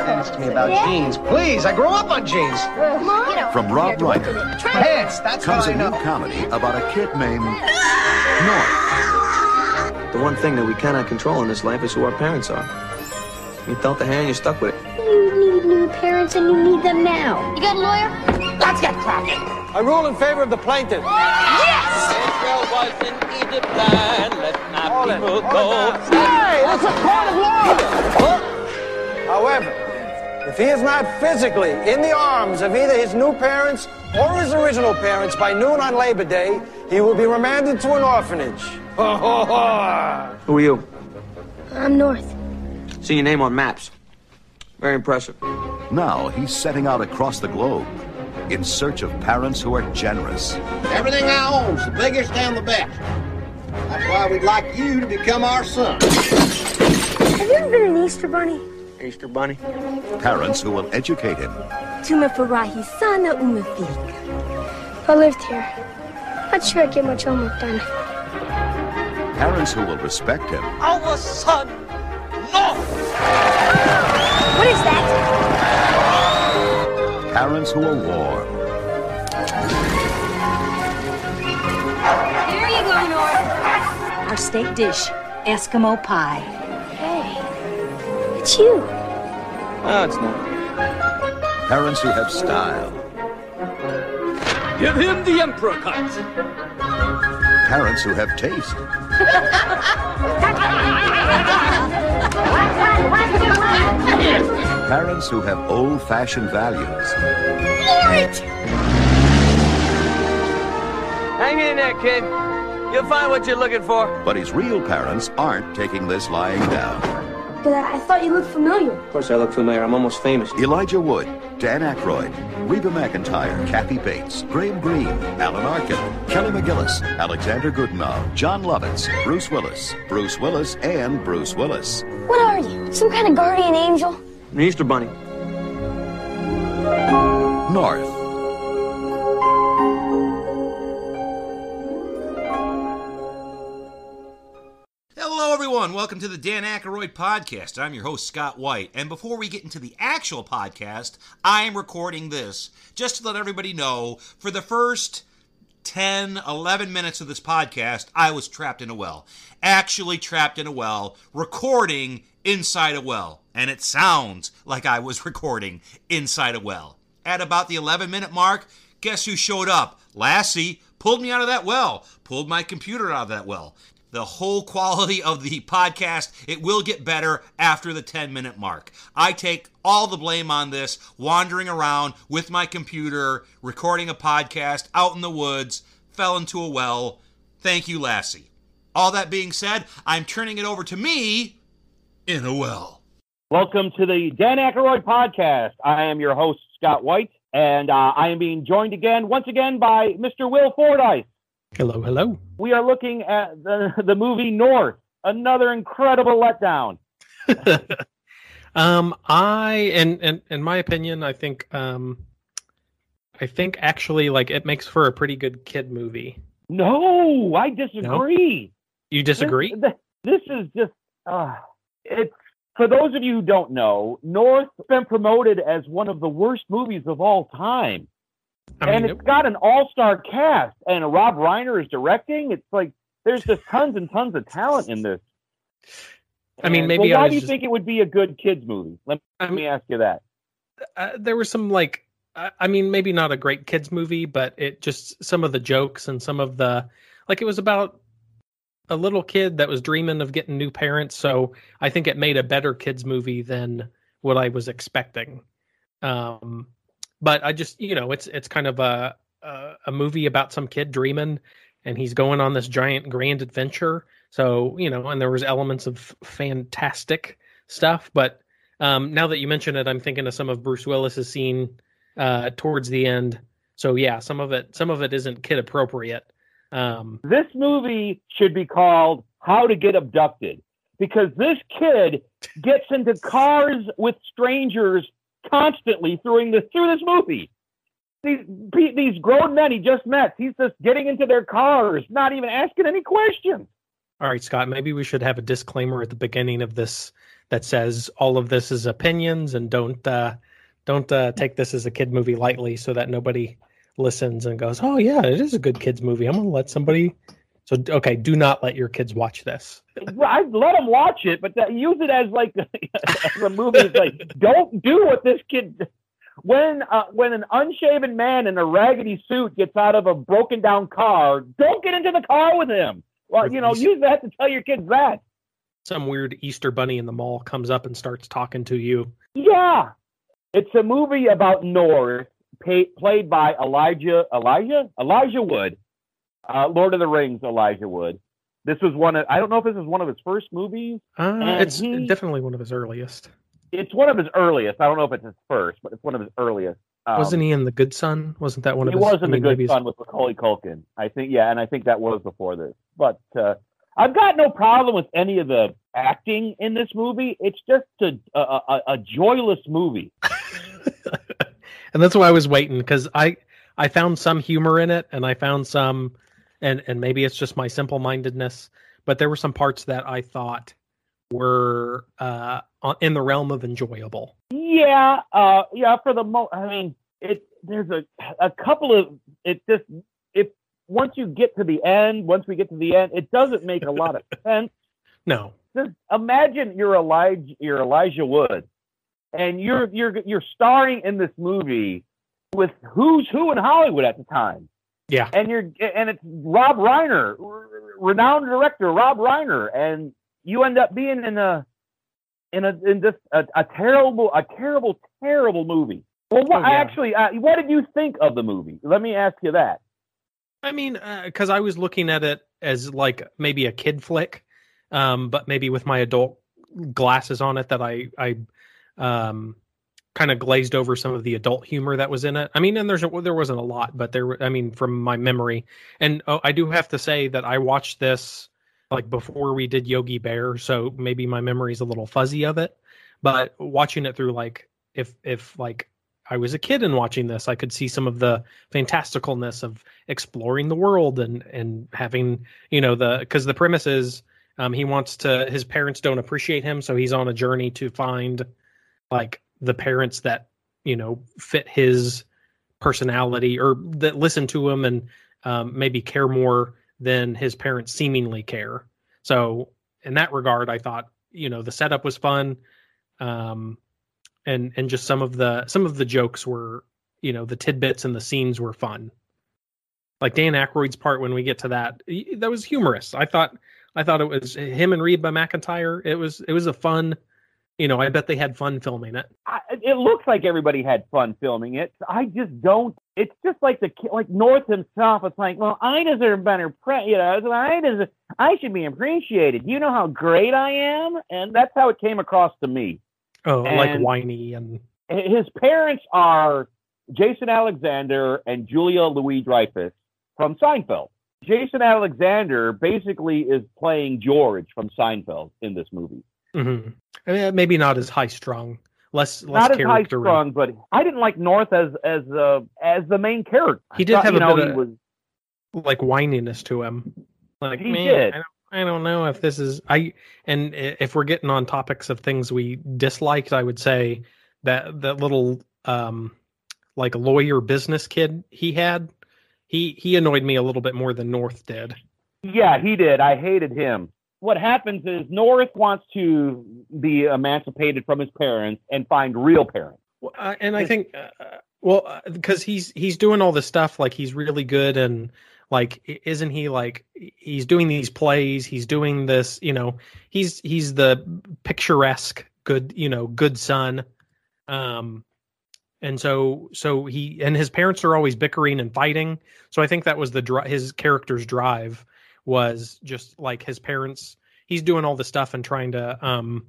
Ask me about jeans. Please, I grew up on jeans. From Rob Reiner Pants, that's comes what a I know. new comedy about a kid named North. The one thing that we cannot control in this life is who our parents are. You felt the hand, you're stuck with it. You need new parents and you need them now. You got a lawyer? Let's get cracking. I rule in favor of the plaintiff. Yes! There wasn't either plan, let not people go. Hey, that's a court of law! However, if he is not physically in the arms of either his new parents or his original parents by noon on Labor Day, he will be remanded to an orphanage. Who are you? I'm North. See your name on maps. Very impressive. Now he's setting out across the globe in search of parents who are generous. Everything I own's the biggest and the best. That's why we'd like you to become our son. Have you ever been an Easter Bunny? Easter Bunny. Parents who will educate him. Tuma farahi sana umafik. If I lived here, I'd sure get much homework done. Parents who will respect him. Our son, North! What is that? Parents who are warm. Here you go, North. Our steak dish, Eskimo pie. Hey, it's you. Oh, it's not. Parents who have style. Give him the emperor cut. Parents who have taste. Parents who have old-fashioned values. Hang in there, kid. You'll find what you're looking for. But his real parents aren't taking this lying down. But I thought you looked familiar. Of course I look familiar. I'm almost famous. Elijah Wood, Dan Aykroyd, Reba McEntire, Kathy Bates, Graham Greene, Alan Arkin, Kelly McGillis, Alexander Goodenow, John Lovitz, Bruce Willis, and Bruce Willis. What are you? Some kind of guardian angel? An Easter Bunny. North. Hello, everyone. Welcome to the Dan Aykroyd Podcast. I'm your host, Scott White. And before we get into the actual podcast, I am recording this just to let everybody know for the first 10, 11 minutes of this podcast, I was trapped in a well. Actually trapped in a well, recording inside a well. And it sounds like I was recording inside a well. At about the 11-minute mark, guess who showed up? Lassie pulled me out of that well, pulled my computer out of that well. The whole quality of the podcast, it will get better after the 10-minute mark. I take all the blame on this, wandering around with my computer, recording a podcast out in the woods, fell into a well. Thank you, Lassie. All that being said, I'm turning it over to me in a well. Welcome to the Dan Aykroyd Podcast. I am your host, Scott White, and I am being joined once again by Mr. Will Fordyce. Hello, hello. We are looking at the movie North, another incredible letdown. In my opinion, I think actually like it makes for a pretty good kid movie. No, I disagree. No? You disagree? This is just it's for those of you who don't know, North's been promoted as one of the worst movies of all time. It's got an all-star cast, and Rob Reiner is directing. It's like there's just tons and tons of talent in this. Why do you think it would be a good kids movie? Let me ask you that. There were some maybe not a great kids movie, but it just some of the jokes and some of the it was about a little kid that was dreaming of getting new parents. So I think it made a better kids movie than what I was expecting. But I just, it's kind of a movie about some kid dreaming, and he's going on this giant grand adventure. So, and there was elements of fantastic stuff. But now that you mention it, I'm thinking of some of Bruce Willis's scene towards the end. So yeah, some of it isn't kid appropriate. This movie should be called How to Get Abducted, because this kid gets into cars with strangers constantly through this movie. These grown men he just met, he's just getting into their cars, not even asking any questions. All right, Scott, maybe we should have a disclaimer at the beginning of this that says all of this is opinions and don't take this as a kid movie lightly, so that nobody listens and goes, oh yeah, it is a good kids movie. I'm gonna let somebody. So okay, do not let your kids watch this. I let them watch it, but use it as like as a movie. It's like, don't do what this kid. When an unshaven man in a raggedy suit gets out of a broken down car, don't get into the car with him. Well, use that to tell your kids that. Some weird Easter bunny in the mall comes up and starts talking to you. Yeah, it's a movie about North, played by Elijah Wood, Lord of the Rings, Elijah Wood. This was I don't know if this is one of his first movies. It's definitely one of his earliest. It's one of his earliest. I don't know if it's his first, but it's one of his earliest. Wasn't he in The Good Son? Wasn't that one of his? He was in The Good Son with Macaulay Culkin. I think, yeah, and I think that was before this. But I've got no problem with any of the acting in this movie. It's just a joyless movie. And that's why I was waiting, because I found some humor in it, and I found some, and maybe it's just my simple-mindedness, but there were some parts that I thought were in the realm of enjoyable. Yeah, for the most, I mean, there's a couple of, once we get to the end, it doesn't make a lot of sense. No. Just imagine you're Elijah Wood, and you're starring in this movie with who's who in Hollywood at the time. Yeah. And it's Rob Reiner, renowned director Rob Reiner, and you end up being in just a terrible movie. Well, what did you think of the movie? Let me ask you that. I mean, because I was looking at it as like maybe a kid flick, but maybe with my adult glasses on it, that I kind of glazed over some of the adult humor that was in it. I mean, and there wasn't a lot, but from my memory, and I do have to say that I watched this like before we did Yogi Bear, so maybe my memory is a little fuzzy of it. But watching it through, like, if like I was a kid and watching this, I could see some of the fantasticalness of exploring the world and having, because the premise is his parents don't appreciate him, so he's on a journey to find like the parents that fit his personality, or that listen to him and maybe care more than his parents seemingly care. So in that regard, I thought, the setup was fun. And just some of the jokes were, the tidbits and the scenes were fun. Like Dan Aykroyd's part, when we get to that was humorous. I thought it was him and Reba McEntire. It was a fun, I bet they had fun filming it. It looks like everybody had fun filming it. I just don't. It's just like North himself. It's like, well, I deserve better I should be appreciated. You know how great I am, and that's how it came across to me. Oh, like whiny. And his parents are Jason Alexander and Julia Louis-Dreyfus from Seinfeld. Jason Alexander basically is playing George from Seinfeld in this movie. Mm-hmm. I mean, maybe not as high strung. Less not character. As high strung, but I didn't like North as the main character. He did have a bit of like whininess to him. Like, he did. I don't know if this is and if we're getting on topics of things we disliked, I would say that little like lawyer business kid he had, he annoyed me a little bit more than North did. Yeah, he did. I hated him. What happens is North wants to be emancipated from his parents and find real parents. And I think, because he's doing all this stuff, like he's really good, and like, isn't he like, he's doing these plays, he's doing this, he's the picturesque good son. And so he and his parents are always bickering and fighting. So I think that was his character's drive, was just like his parents. He's doing all the stuff and trying to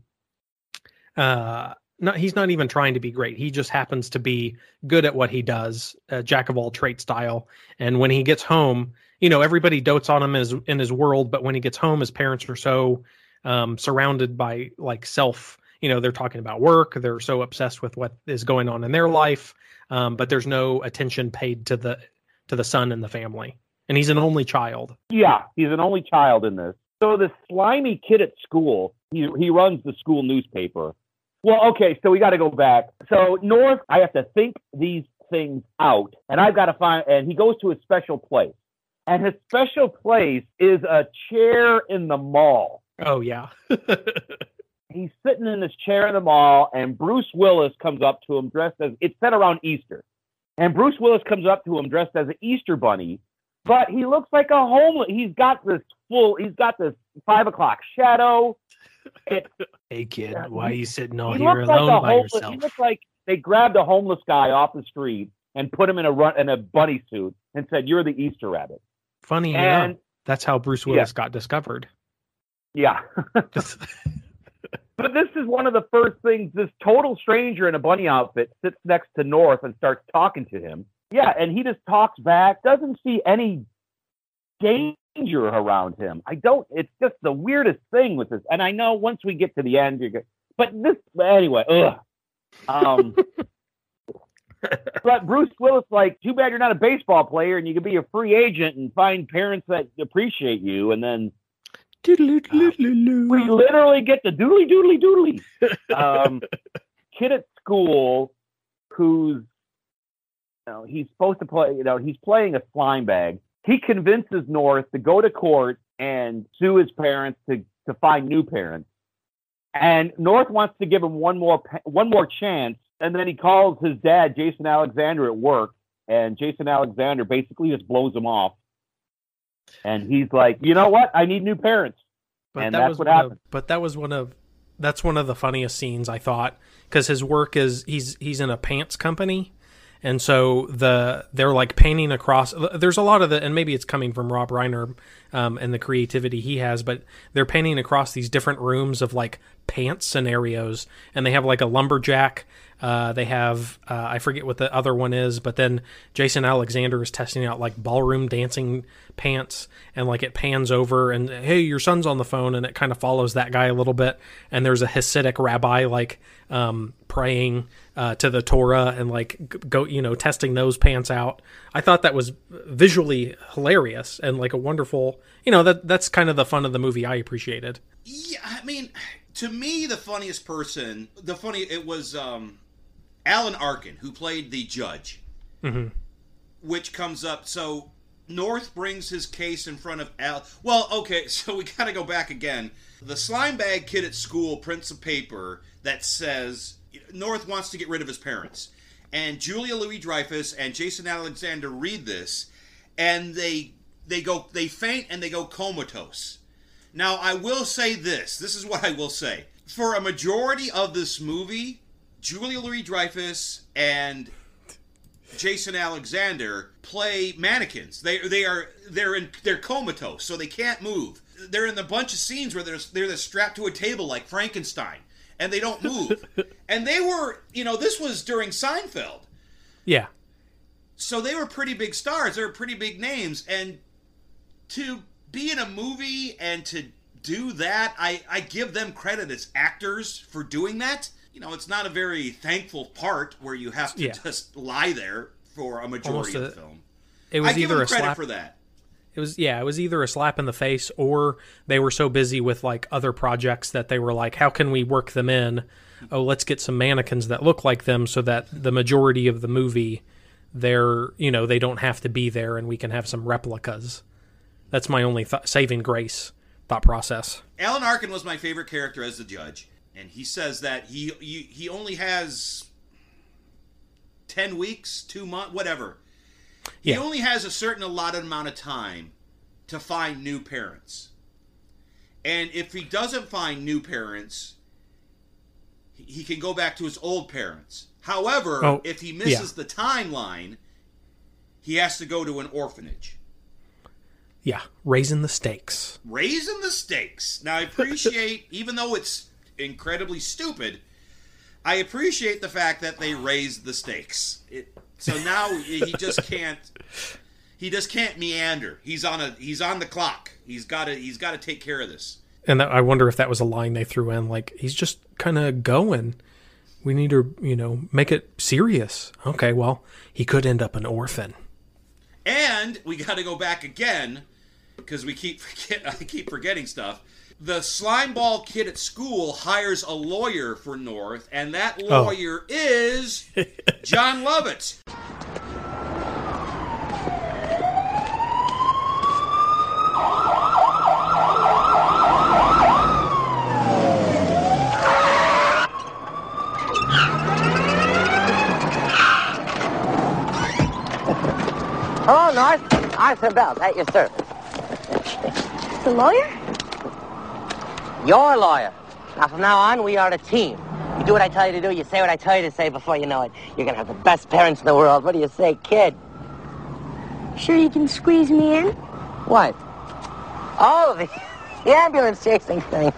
he's not even trying to be great. He just happens to be good at what he does, jack of all trades style. And when he gets home, everybody dotes on him in his world, but when he gets home, his parents are so surrounded by like self. They're talking about work. They're so obsessed with what is going on in their life, but there's no attention paid to the son and the family. And he's an only child. Yeah, he's an only child in this. So this slimy kid at school He runs the school newspaper. Well, okay, so we got to go back. So North, I have to think these things out, and I've got to find. And he goes to a special place, and his special place is a chair in the mall. Oh yeah. He's sitting in this chair in the mall, and Bruce Willis comes up to him dressed as, it's set around Easter. And Bruce Willis comes up to him dressed as an Easter bunny, but he looks like a homeless. He's got this 5 o'clock shadow. Hey kid, why are you sitting all here alone by yourself? He looks like they grabbed a homeless guy off the street and put him in a bunny suit and said, "You're the Easter rabbit." Funny enough, that's how Bruce Willis got discovered. Yeah. But this is one of the first things. This total stranger in a bunny outfit sits next to North and starts talking to him. Yeah, and he just talks back, doesn't see any danger around him. It's just the weirdest thing with this. And I know once we get to the end, anyway, but Bruce Willis, like, too bad you're not a baseball player and you can be a free agent and find parents that appreciate you. And then we literally get the doodly. Kid at school who's, he's supposed to play, he's playing a slime bag. He convinces North to go to court and sue his parents to find new parents. And North wants to give him one more chance. And then he calls his dad, Jason Alexander, at work. And Jason Alexander basically just blows him off. And he's like, you know what? I need new parents. And that's what happened. But that's one of the funniest scenes, I thought, because his work is he's in a pants company. And so they're like painting across. There's a lot of and maybe it's coming from Rob Reiner and the creativity he has, but they're painting across these different rooms of like pants scenarios, and they have like a lumberjack. They have I forget what the other one is, but then Jason Alexander is testing out like ballroom dancing pants, and like it pans over and, hey, your son's on the phone, and it kind of follows that guy a little bit, and there's a Hasidic rabbi like praying to the Torah and like go testing those pants out. I thought that was visually hilarious and like a wonderful, that's kind of the fun of the movie I appreciated. Yeah, I mean, to me, the funniest person, it was Alan Arkin, who played the judge, which comes up. So North brings his case in front of Al. Well, okay, so we got to go back again. The slime bag kid at school prints a paper that says North wants to get rid of his parents. And Julia Louis-Dreyfus and Jason Alexander read this, and they faint and they go comatose. Now, I will say this. This is what I will say. For a majority of this movie, Julia Louis-Dreyfus and Jason Alexander play mannequins. They're comatose, so they can't move. They're in a bunch of scenes where they're strapped to a table like Frankenstein, and they don't move. And they were, this was during Seinfeld. Yeah. So they were pretty big stars. They were pretty big names. And to be in a movie and to do that, I give them credit as actors for doing that. It's not a very thankful part where you have to just lie there for a majority of the film. It was I give either them a credit slap for that. It was either a slap in the face, or they were so busy with like other projects that they were like, how can we work them in? Oh, let's get some mannequins that look like them so that the majority of the movie they're, they don't have to be there and we can have some replicas. That's my only saving grace thought process. Alan Arkin was my favorite character as the judge, and he says that he only has 10 weeks, 2 months, whatever. He only has a certain allotted amount of time to find new parents. And if he doesn't find new parents, he can go back to his old parents. However, if he misses the timeline, he has to go to an orphanage. Yeah, raising the stakes. Raising the stakes. Now, I appreciate, even though it's incredibly stupid, I appreciate the fact that they raised the stakes. So now he just can't meander. He's on the clock. He's got to take care of this. And I wonder if that was a line they threw in, like, he's just kind of going. We need to, make it serious. Okay, well, he could end up an orphan. And we got to go back again, because I keep forgetting stuff. the slimeball kid at school hires a lawyer for North, and that lawyer is Jon Lovitz. Hello, North. Arthur Bell, at your service. The lawyer? Your lawyer. Now, from now on, we are a team. You do what I tell you to do, you say what I tell you to say. Before you know it, you're going to have the best parents in the world. What do you say, kid? Sure you can squeeze me in? What? Oh, the ambulance chasing thing.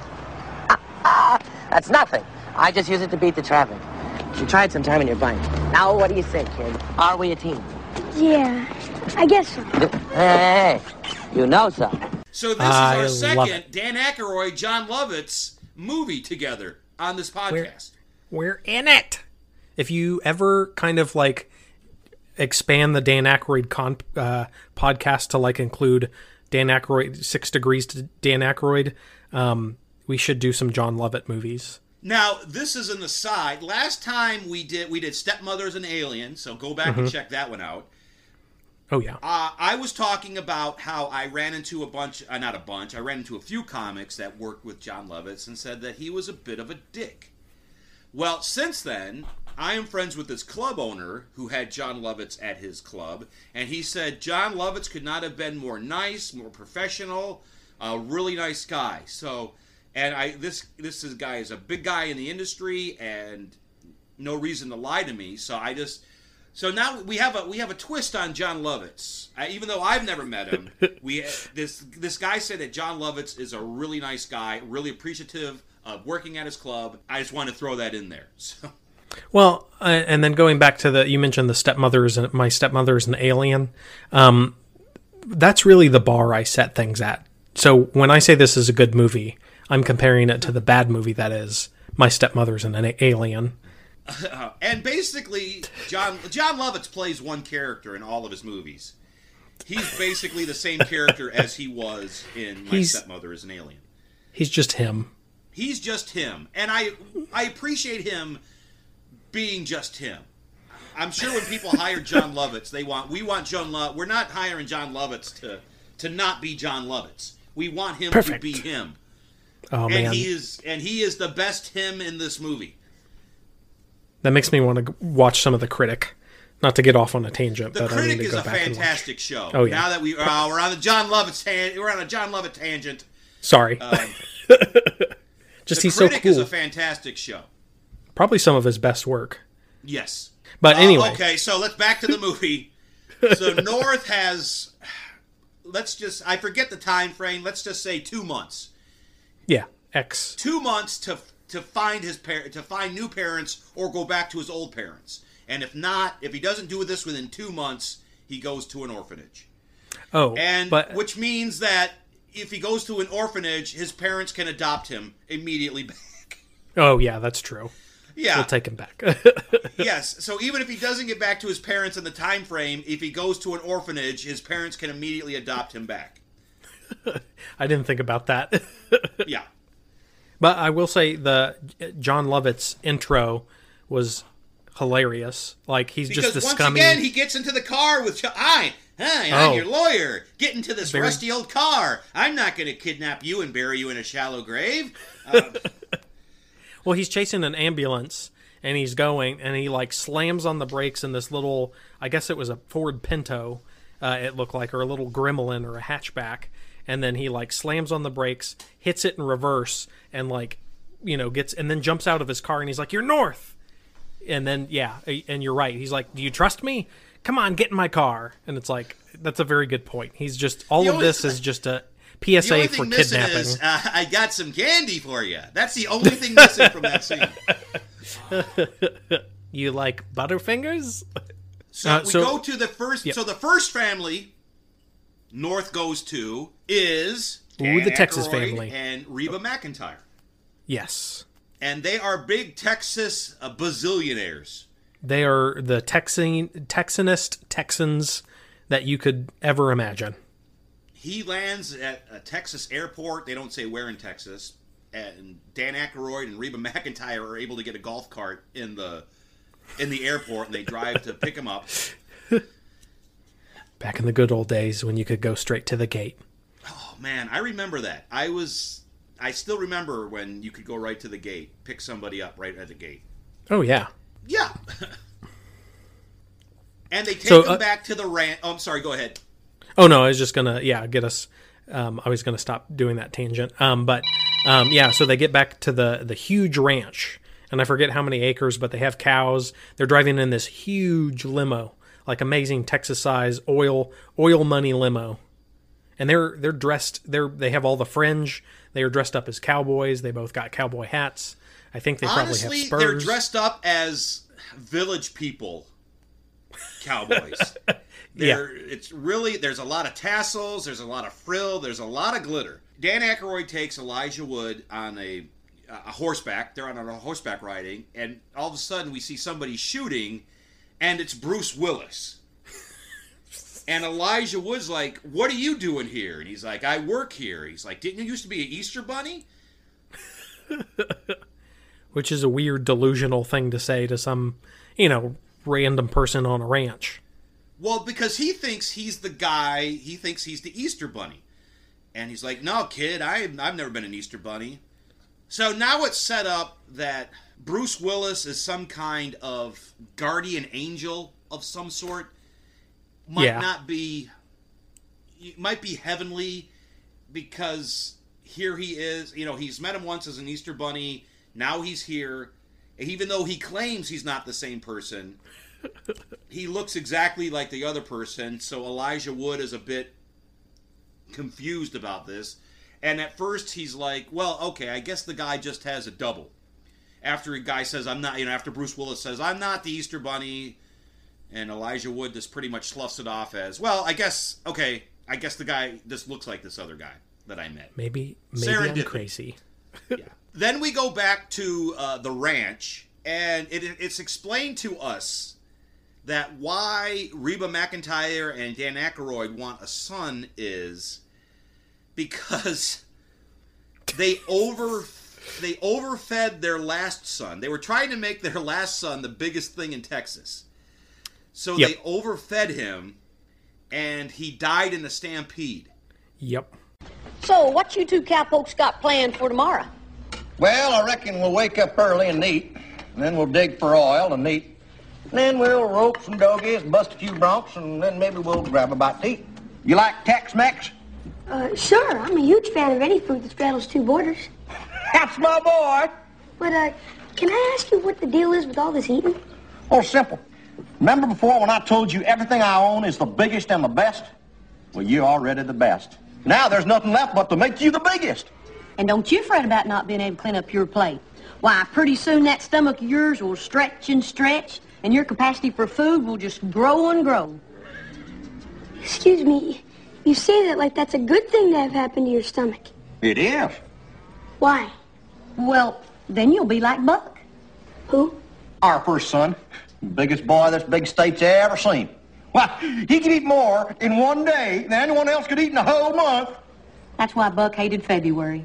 That's nothing. I just use it to beat the traffic. You tried some time in your bike. Now, what do you say, kid? Are we a team? Yeah, I guess so. Hey, you know so. So this is our second Dan Aykroyd, Jon Lovitz movie together on this podcast. We're in it. If you ever kind of like expand the Dan Aykroyd podcast to like include Dan Aykroyd, 6 Degrees to Dan Aykroyd, we should do some Jon Lovitz movies. Now, this is an aside. Last time we did Stepmothers and Alien, so go back and check that one out. Oh, yeah. I was talking about how I ran into I ran into a few comics that worked with Jon Lovitz and said that he was a bit of a dick. Well, since then, I am friends with this club owner who had Jon Lovitz at his club, and he said Jon Lovitz could not have been more nice, more professional, a really nice guy. So, and this guy is a big guy in the industry, and no reason to lie to me. So now we have a twist on Jon Lovitz. Even though I've never met him, this guy said that Jon Lovitz is a really nice guy, really appreciative of working at his club. I just want to throw that in there. So. Well, and then going back to you mentioned the Stepmothers and My Stepmother's and Alien. That's really the bar I set things at. So when I say this is a good movie, I'm comparing it to the bad movie that is My Stepmother's and an Alien. And basically, Jon Lovitz plays one character in all of his movies. He's basically the same character as he was in My Stepmother is an Alien. He's just him. He's just him. And I appreciate him being just him. I'm sure when people hire Jon Lovitz, we want Jon Lovitz. We're not hiring Jon Lovitz to not be Jon Lovitz. We want him to be him. Oh, and man. he is the best him in this movie. That makes me want to watch some of The Critic. Not to get off on a tangent, but I need to go back and watch. The Critic is a fantastic show. Oh, yeah. Now that we're on the Jon Lovitz we're on a Jon Lovitz tangent. Sorry. Just he's so cool. The Critic is a fantastic show. Probably some of his best work. Yes. But anyway. Okay, so let's back to the movie. So North has, I forget the time frame. Let's just say 2 months. Yeah, X. 2 months to find to find new parents or go back to his old parents. And if he doesn't do this within 2 months, he goes to an orphanage. Oh, which means that if he goes to an orphanage, his parents can adopt him immediately back. Oh, yeah, that's true. Yeah. We'll take him back. Yes, so even if he doesn't get back to his parents in the time frame, if he goes to an orphanage, his parents can immediately adopt him back. I didn't think about that. Yeah. But I will say the Jon Lovitz intro was hilarious. Like, he's just the scummy... Because once again, he gets into the car with... Hi, I'm your lawyer. Get into this rusty old car. I'm not going to kidnap you and bury you in a shallow grave. Well, he's chasing an ambulance, and he's going, and he, like, slams on the brakes in this little... I guess it was a Ford Pinto, it looked like, or a little Gremlin or a hatchback. And then he, like, slams on the brakes, hits it in reverse, and, like, and then jumps out of his car, and he's like, "You're North!" And then, yeah, and you're right. He's like, "Do you trust me? Come on, get in my car." And it's like, that's a very good point. He's just, all of this is just a PSA for kidnapping. Is, I got some candy for you. That's the only thing missing from that scene. You like Butterfingers? So we go to the first, so the first family North goes to is the Texas family and Reba McEntire. Yes. And they are big Texas bazillionaires. They are the Texanest Texans that you could ever imagine. he lands at a Texas airport. They don't say where in Texas. And Dan Aykroyd and Reba McEntire are able to get a golf cart in the airport, and they drive to pick him up. Back in the good old days when you could go straight to the gate. Oh man, I remember that. I still remember when you could go right to the gate, pick somebody up right at the gate. Oh yeah. Yeah. And they take them back to the ranch. Oh, I'm sorry. Go ahead. Oh no, I was just gonna get us. I was gonna stop doing that tangent. So they get back to the huge ranch, and I forget how many acres, but they have cows. They're driving in this huge limo, like amazing Texas size oil money limo, and they're dressed. They have all the fringe. They are dressed up as cowboys. They both got cowboy hats. I think they probably have spurs. They're dressed up as village people. Cowboys. It's really, there's a lot of tassels, there's a lot of frill, there's a lot of glitter. Dan Aykroyd takes Elijah Wood on a horseback. They're on a horseback riding, and all of a sudden we see somebody shooting, and it's Bruce Willis. And Elijah Wood's like, "What are you doing here?" And he's like, "I work here." He's like, "Didn't you used to be an Easter Bunny?" Which is a weird delusional thing to say to some, random person on a ranch. Well, because he thinks he's the guy, he thinks he's the Easter Bunny. And he's like, "No, kid, I've never been an Easter Bunny." So now it's set up that Bruce Willis is some kind of guardian angel of some sort. Might be heavenly, because here he is. He's met him once as an Easter Bunny. Now he's here. Even though he claims he's not the same person, he looks exactly like the other person. So Elijah Wood is a bit confused about this. And at first he's like, well, okay, I guess the guy just has a double. After a guy says, I'm not, after Bruce Willis says, I'm not the Easter Bunny, and Elijah Wood just pretty much sloughs it off as, well, I guess the guy just looks like this other guy that I met. Maybe I'm crazy. Yeah. Then we go back to the ranch, and it's explained to us that why Reba McEntire and Dan Aykroyd want a son is because they overfed their last son. They were trying to make their last son the biggest thing in Texas. So They overfed him, and he died in a stampede. Yep. So, what you two cowpokes got planned for tomorrow? Well, I reckon we'll wake up early and eat, and then we'll dig for oil and eat. And then we'll rope some dogies, bust a few broncs, and then maybe we'll grab a bite to eat. You like Tex-Mex? Sure. I'm a huge fan of any food that straddles two borders. That's my boy. But, can I ask you what the deal is with all this eating? Oh, simple. Remember before when I told you everything I own is the biggest and the best? Well, you're already the best. Now there's nothing left but to make you the biggest. And don't you fret about not being able to clean up your plate. Why, pretty soon that stomach of yours will stretch and stretch, and your capacity for food will just grow and grow. Excuse me, you say that like that's a good thing to have happen to your stomach. It is. Why? Well, then you'll be like Buck. Who? Our first son. Biggest boy this big state's ever seen. Well, he could eat more in one day than anyone else could eat in a whole month. That's why Buck hated February.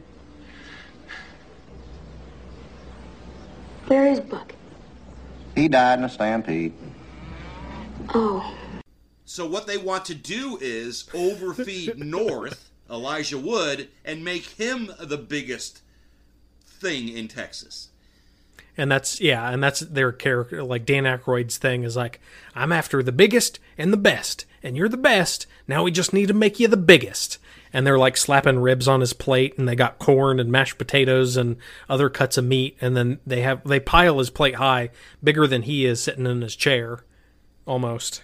Where is Buck? He died in a stampede. Oh. So what they want to do is overfeed North, Elijah Wood, and make him the biggest thing in Texas. And that's their character. Like Dan Aykroyd's thing is like, I'm after the biggest and the best, and you're the best. Now we just need to make you the biggest. And they're like slapping ribs on his plate, and they got corn and mashed potatoes and other cuts of meat, and then they pile his plate high, bigger than he is sitting in his chair, almost.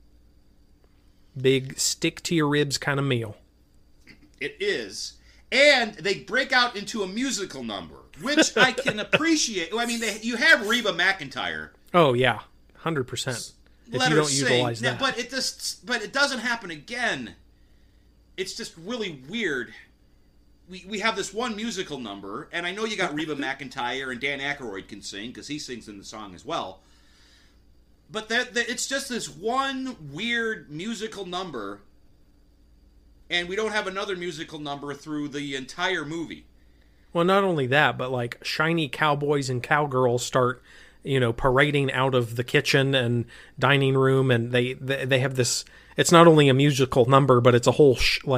Big stick to your ribs kind of meal. It is. And they break out into a musical number, which I can appreciate. I mean, you have Reba McEntire. Oh yeah, 100%. If you don't utilize that, but it doesn't happen again. It's just really weird. We have this one musical number, and I know you got Reba McEntire and Dan Aykroyd can sing because he sings in the song as well. But it's just this one weird musical number, And we don't have another musical number through the entire movie. Well, not only that, but like shiny cowboys and cowgirls start, parading out of the kitchen and dining room, and they have this. It's not only a musical number, but it's a whole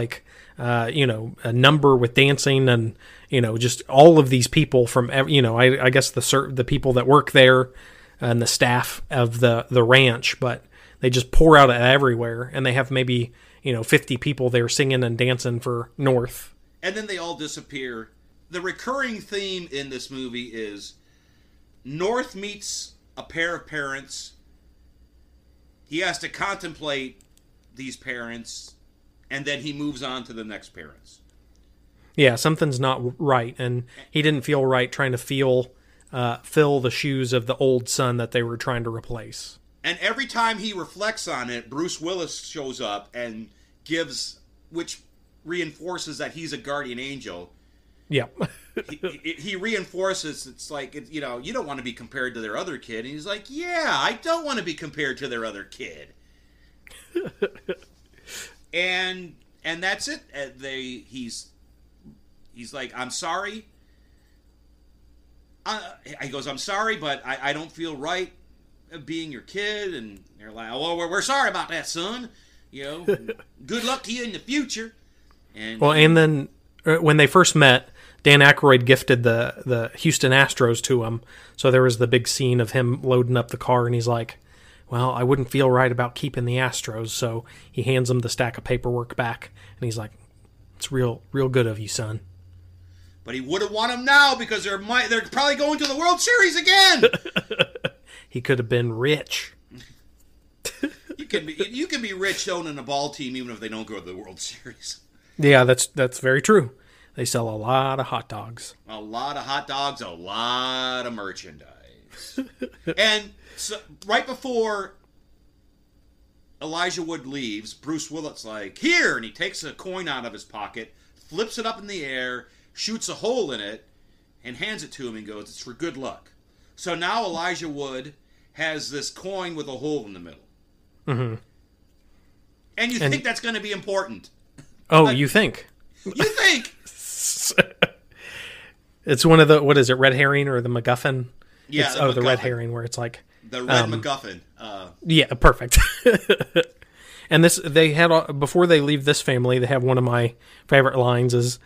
a number with dancing and just all of these people from I guess the people that work there and the staff of the ranch, but they just pour out everywhere, and they have maybe 50 people there singing and dancing for North. And then they all disappear. The recurring theme in this movie is North meets a pair of parents. He has to contemplate these parents, and then he moves on to the next parents. Yeah, something's not right, and he didn't feel right trying to fill the shoes of the old son that they were trying to replace. And every time he reflects on it, Bruce Willis shows up and which reinforces that he's a guardian angel. Yeah. he reinforces, it's like, you don't want to be compared to their other kid. And he's like, yeah, I don't want to be compared to their other kid. and that's it. He's like, I'm sorry. He goes, I'm sorry, but I don't feel right being your kid. And they're like, oh, we're sorry about that, son. Good luck to you in the future. And then when they first met, Dan Aykroyd gifted the Houston Astros to him. So there was the big scene of him loading up the car, and he's like, well, I wouldn't feel right about keeping the Astros. So he hands him the stack of paperwork back, and he's like, it's real good of you, son. But he wouldn't want them now because they're probably going to the World Series again. He could have been rich. You can be rich owning a ball team even if they don't go to the World Series. Yeah, that's very true. They sell a lot of hot dogs. A lot of hot dogs, a lot of merchandise. And so, right before Elijah Wood leaves, Bruce Willis like, here, and he takes a coin out of his pocket, flips it up in the air, shoots a hole in it, and hands it to him and goes, it's for good luck. So now Elijah Wood has this coin with a hole in the middle. Mm-hmm. And you think that's going to be important. Oh, you think? You think? It's one of the, what is it, red herring or the MacGuffin? Yeah, the red herring where it's like... The red MacGuffin. Yeah, perfect. And they had, before they leave this family, they have one of my favorite lines is,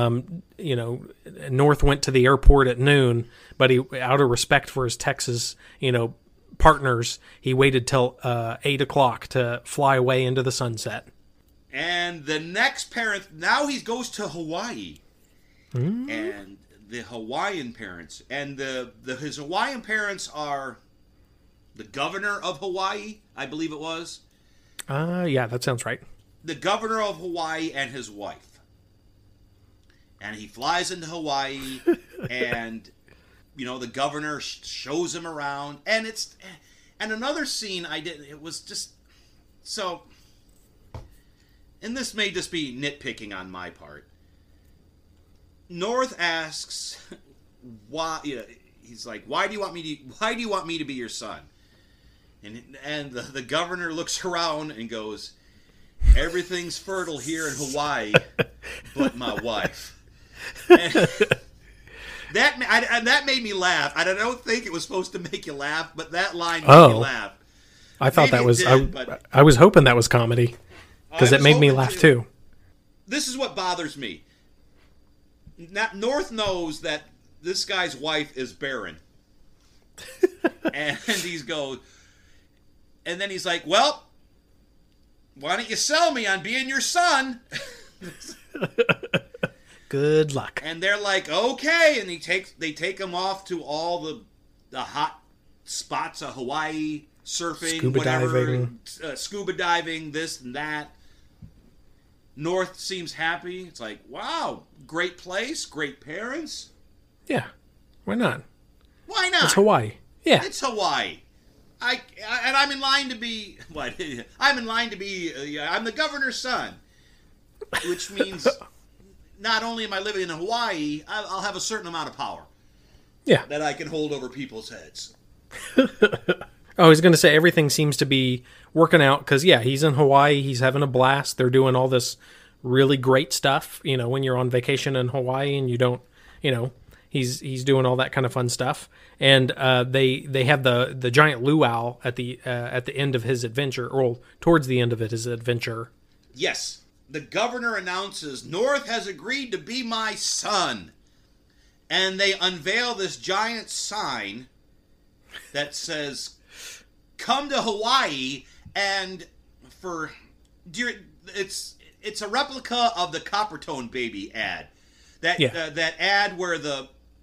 North went to the airport at noon, but he, out of respect for his Texas, partners, he waited till 8 o'clock to fly away into the sunset. And the next parent, now he goes to Hawaii. Mm-hmm. And the Hawaiian parents, and his Hawaiian parents are the governor of Hawaii, I believe it was. Yeah, that sounds right. The governor of Hawaii and his wife. And he flies into Hawaii, and the governor shows him around, and another scene it was just so, and this may just be nitpicking on my part. North asks, why, he's like, why do you want me to be your son? And the governor looks around and goes, everything's fertile here in Hawaii but my wife. That made me laugh. I don't think it was supposed to make you laugh, but that line made me laugh. I thought that was... I was hoping that was comedy, because it made me laugh too. This is what bothers me. North knows that this guy's wife is barren. And and then he's like, well, why don't you sell me on being your son? Good luck. And they're like, okay, and they take him off to all the hot spots of Hawaii, surfing, scuba diving, this and that. North seems happy. It's like, wow, great place, great parents. Yeah, why not? Why not? It's Hawaii. Yeah, it's Hawaii. And I'm in line to be what? I'm in line to be. I'm the governor's son, which means not only am I living in Hawaii, I'll have a certain amount of power. Yeah, that I can hold over people's heads. I was going to say everything seems to be working out because he's in Hawaii. He's having a blast. They're doing all this really great stuff. You know, when you're on vacation in Hawaii and you don't, you know, he's doing all that kind of fun stuff. And they have the giant luau at the end of his adventure, or towards the end of his adventure. Yes, the governor announces North has agreed to be my son, and they unveil this giant sign that says, "Come to Hawaii." And it's a replica of the Coppertone Baby ad. That ad where the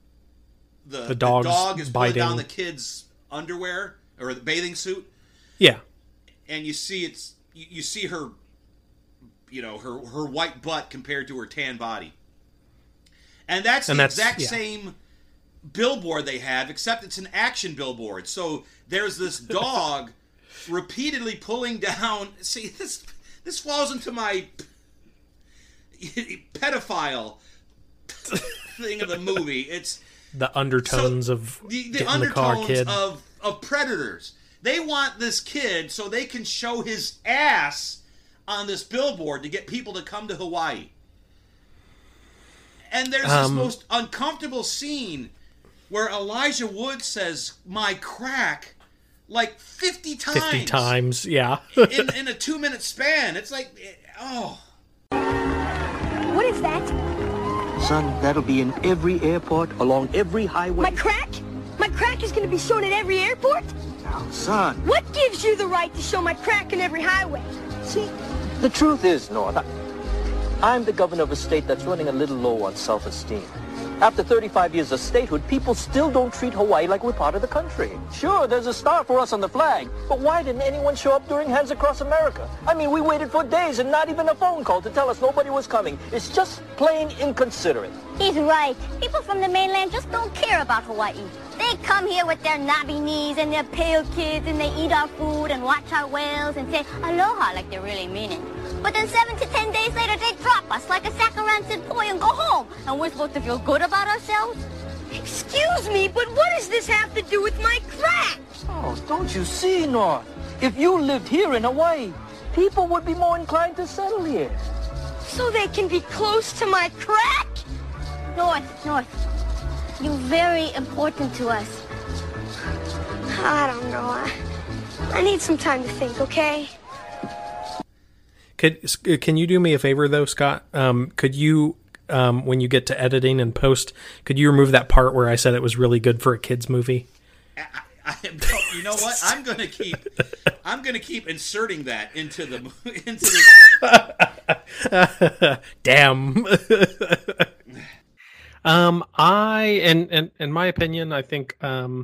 dog is pulling down the kid's underwear or the bathing suit. Yeah, and you see her, you know, her white butt compared to her tan body, and that's the exact same billboard they have, except it's an action billboard. So there's this dog repeatedly pulling down. See, this falls into my pedophile thing of the movie. It's the undertones of the undertones of predators. They want this kid so they can show his ass on this billboard to get people to come to Hawaii. And there's this most uncomfortable scene where Elijah Wood says "my crack" like 50 times. 50 times, yeah. in a 2-minute span. It's like, oh. What is that? Son, that'll be in every airport, along every highway. My crack? My crack is going to be shown at every airport? Now, son. What gives you the right to show my crack in every highway? See, the truth is, North, I'm the governor of a state that's running a little low on self-esteem. After 35 years of statehood, people still don't treat Hawaii like we're part of the country. Sure, there's a star for us on the flag, but why didn't anyone show up during Hands Across America? I mean, we waited for days and not even a phone call to tell us nobody was coming. It's just plain inconsiderate. He's right. People from the mainland just don't care about Hawaii. They come here with their knobby knees and their pale kids, and they eat our food and watch our whales and say aloha like they really mean it. But then 7 to 10 days later, they drop us like a sack of rancid poi and go home. And we're supposed to feel good about ourselves? Excuse me, but what does this have to do with my crack? Oh, don't you see, North? If you lived here in Hawaii, people would be more inclined to settle here. So they can be close to my crack? North, you're very important to us. I don't know. I need some time to think, okay? Can you do me a favor though, Scott? Could you, when you get to editing and post, could you remove that part where I said it was really good for a kids movie? You know what? I'm gonna keep inserting that into this. Damn. In my opinion, I think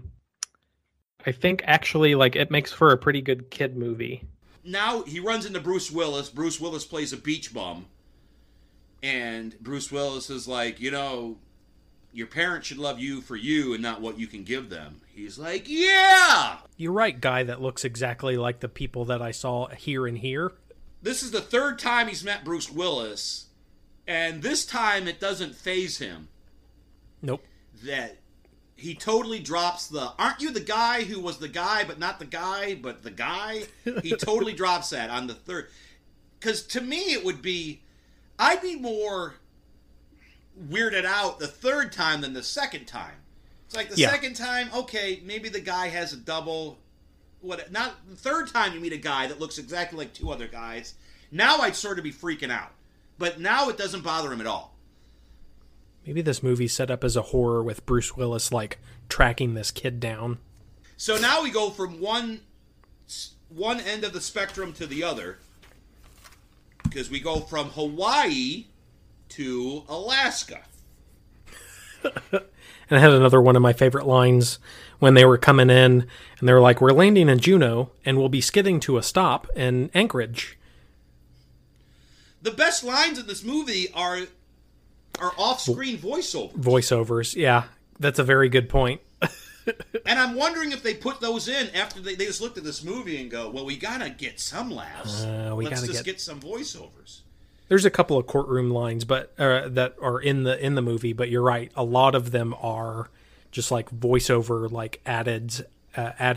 actually, like, it makes for a pretty good kid movie. Now he runs into Bruce Willis. Bruce Willis plays a beach bum. And Bruce Willis is like, you know, your parents should love you for you and not what you can give them. He's like, yeah! You're right, guy that looks exactly like the people that I saw here and here. This is the third time he's met Bruce Willis. And this time it doesn't faze him. Nope. That he totally drops the, aren't you the guy who was the guy, but not the guy, but the guy? He totally drops that on the third. Because to me it would be, I'd be more weirded out the third time than the second time. It's like the second time, okay, maybe the guy has a double. Not the third time you meet a guy that looks exactly like two other guys. Now I'd sort of be freaking out. But now it doesn't bother him at all. Maybe this movie's set up as a horror with Bruce Willis, like, tracking this kid down. So now we go from one end of the spectrum to the other. Because we go from Hawaii to Alaska. And I had another one of my favorite lines when they were coming in, and they were like, we're landing in Juneau, and we'll be skidding to a stop in Anchorage. The best lines in this movie are off-screen voiceovers. Voiceovers, yeah. That's a very good point. And I'm wondering if they put those in after they just looked at this movie and go, well, we gotta get some laughs. Let's just get some voiceovers. There's a couple of courtroom lines, but that are in the movie. But you're right, a lot of them are just like voiceover, like added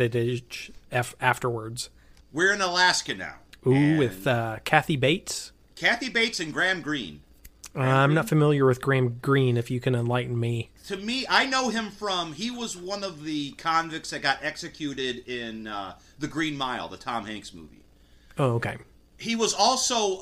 afterwards. We're in Alaska now. Ooh, with Kathy Bates. Kathy Bates and Graham Greene. I'm not familiar with Graham Greene, if you can enlighten me. To me, I know him from, he was one of the convicts that got executed in The Green Mile, the Tom Hanks movie. Oh, okay. He was also,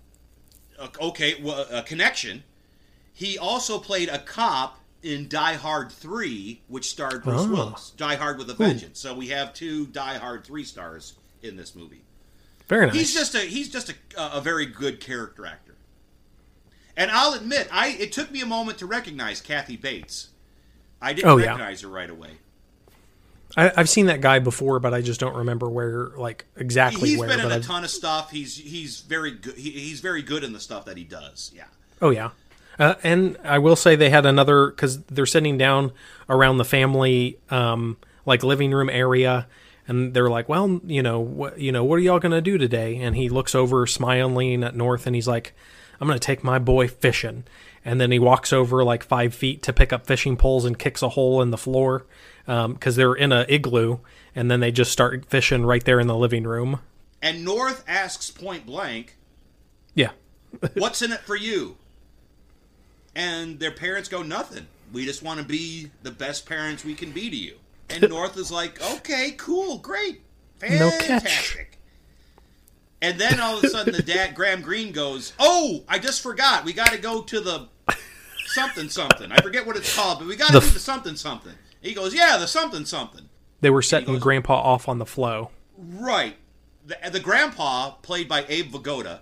a connection. He also played a cop in Die Hard 3, which starred Bruce Willis. Die Hard with a Vengeance. So we have 2 Die Hard 3 stars in this movie. Very nice. He's just a very good character actor. And I'll admit, it took me a moment to recognize Kathy Bates. I didn't recognize her right away. I've seen that guy before, but I just don't remember where, like, exactly where. He's been in a ton of stuff. He's very good. He's very good in the stuff that he does. Yeah. Oh yeah. And I will say they had another, because they're sitting down around the family, like living room area, and they're like, "Well, what are y'all gonna do today?" And he looks over, smiling at North, and he's like, "I'm gonna take my boy fishing." And then he walks over like 5 feet to pick up fishing poles and kicks a hole in the floor, because they're in an igloo, and then they just start fishing right there in the living room. And North asks point blank, "Yeah, what's in it for you?" And their parents go, "Nothing. We just want to be the best parents we can be to you." And North is like, "Okay, cool, great, fantastic." No catch. And then all of a sudden the dad, Graham Greene, goes, "Oh, I just forgot. We got to go to the something. I forget what it's called, but we got to do the something. He goes, "Yeah, the something." They were setting Grandpa off on the flow. Right. The grandpa, played by Abe Vigoda.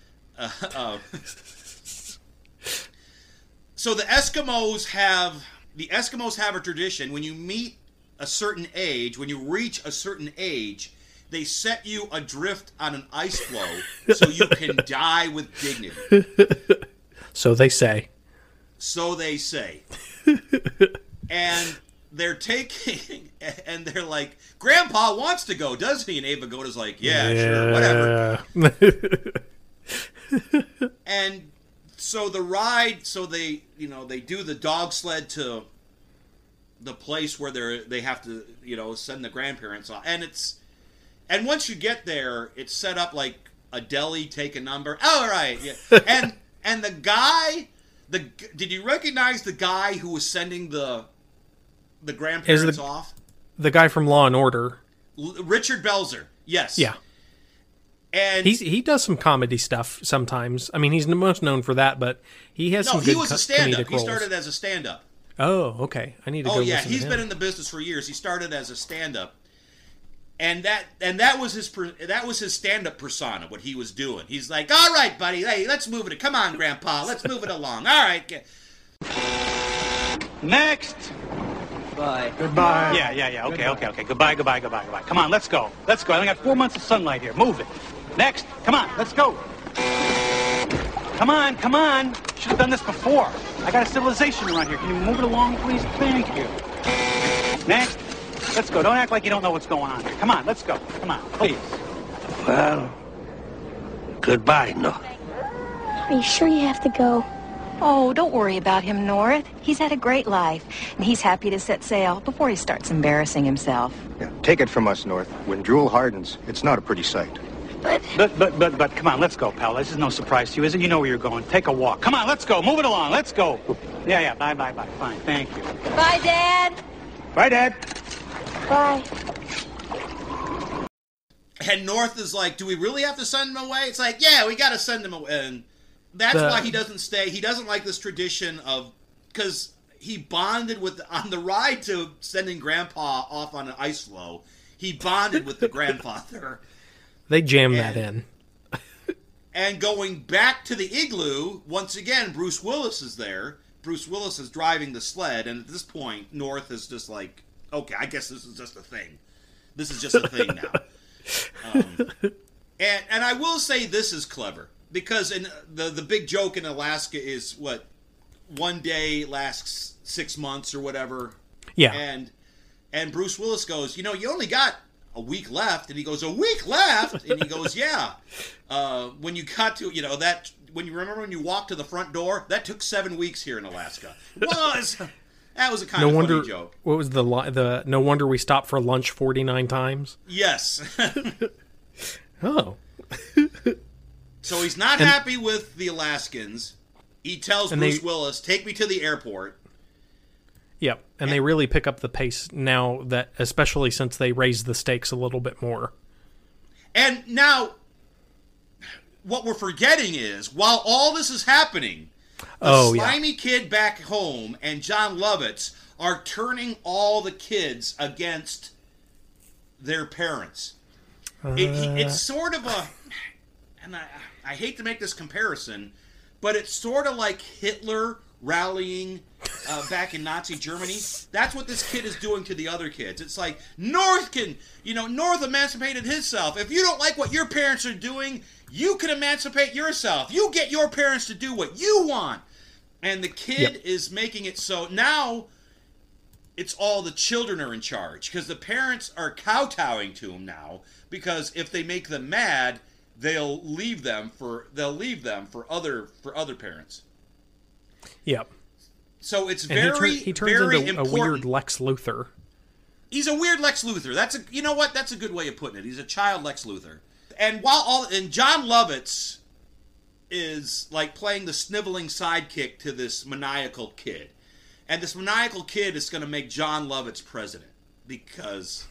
So the Eskimos have a tradition. When you meet a certain age, when you reach a certain age, they set you adrift on an ice floe so you can die with dignity. So they say. And they're taking, and they're like, "Grandpa wants to go, doesn't he?" And Abe Vigoda's like, yeah, sure, whatever. And so the ride, they do the dog sled to the place where they have to, send the grandparents off. And once you get there, it's set up like a deli, take a number. Oh, right. Yeah. And the guy, did you recognize the guy who was sending the grandparents off? The guy from Law and Order. Richard Belzer. Yes. Yeah. And he does some comedy stuff sometimes. I mean, he's most known for that, but he has some good he was a stand-up. He roles. started as a stand-up. Oh, okay. I need to go listen to him. He's been in the business for years. He started as a stand-up. And that was his stand-up persona, what he was doing. He's like, "All right, buddy, hey, let's move it. Come on, Grandpa, let's move it along. All right." Next. Bye. Goodbye. Yeah. Okay. Goodbye. Come on, let's go. I only got 4 months of sunlight here. Move it. Next. Come on, let's go. Come on. Should have done this before. I got a civilization around here. Can you move it along, please? Thank you. Next. Let's go. Don't act like you don't know what's going on here. Come on, let's go. Come on, please. Well, goodbye, North. Are you sure you have to go? Oh, don't worry about him, North. He's had a great life, and he's happy to set sail before he starts embarrassing himself. Yeah, take it from us, North. When drool hardens, it's not a pretty sight. But come on, let's go, pal. This is no surprise to you, is it? You know where you're going. Take a walk. Come on, let's go. Move it along. Let's go. Yeah. Bye. Fine, thank you. Bye, Dad. Bye, Dad. Bye. And North is like, "Do we really have to send him away?" It's like, "Yeah, we got to send him away." And that's why he doesn't stay. He doesn't like this tradition of, because he bonded on the ride to sending Grandpa off on an ice floe. He bonded with the grandfather. They jammed that in. And going back to the igloo, once again, Bruce Willis is there. Bruce Willis is driving the sled, and at this point, North is just like, "Okay, I guess this is just a thing. This is just a thing now." And I will say this is clever, because the big joke in Alaska is what, one day lasts 6 months or whatever. Yeah. And Bruce Willis goes, "You only got a week left." And he goes, "A week left?" And he goes, "Yeah. When you got to, when you remember when you walked to the front door, that took 7 weeks here in Alaska." That was a kind of funny joke. What was the no wonder we stopped for lunch 49 times? Yes. Oh. So he's not happy with the Alaskans. He tells Bruce Willis, "Take me to the airport." Yep, and they really pick up the pace now, that especially since they raised the stakes a little bit more. And now, what we're forgetting is, while all this is happening, the slimy kid back home and John Lovitz are turning all the kids against their parents. It's sort of a, and I hate to make this comparison, but it's sort of like Hitler rallying back in Nazi Germany. That's what this kid is doing to the other kids. It's like, North emancipated himself. If you don't like what your parents are doing, you can emancipate yourself. You get your parents to do what you want. And the kid is making it so now it's all the children are in charge, because the parents are kowtowing to him now, because if they make them mad, they'll leave them for other parents. Yep. So it's he turns very into important. a weird Lex Luthor. He's a weird Lex Luthor. You know what? That's a good way of putting it. He's a child Lex Luthor. And John Lovitz is like playing the sniveling sidekick to this maniacal kid. And this maniacal kid is going to make John Lovitz president, because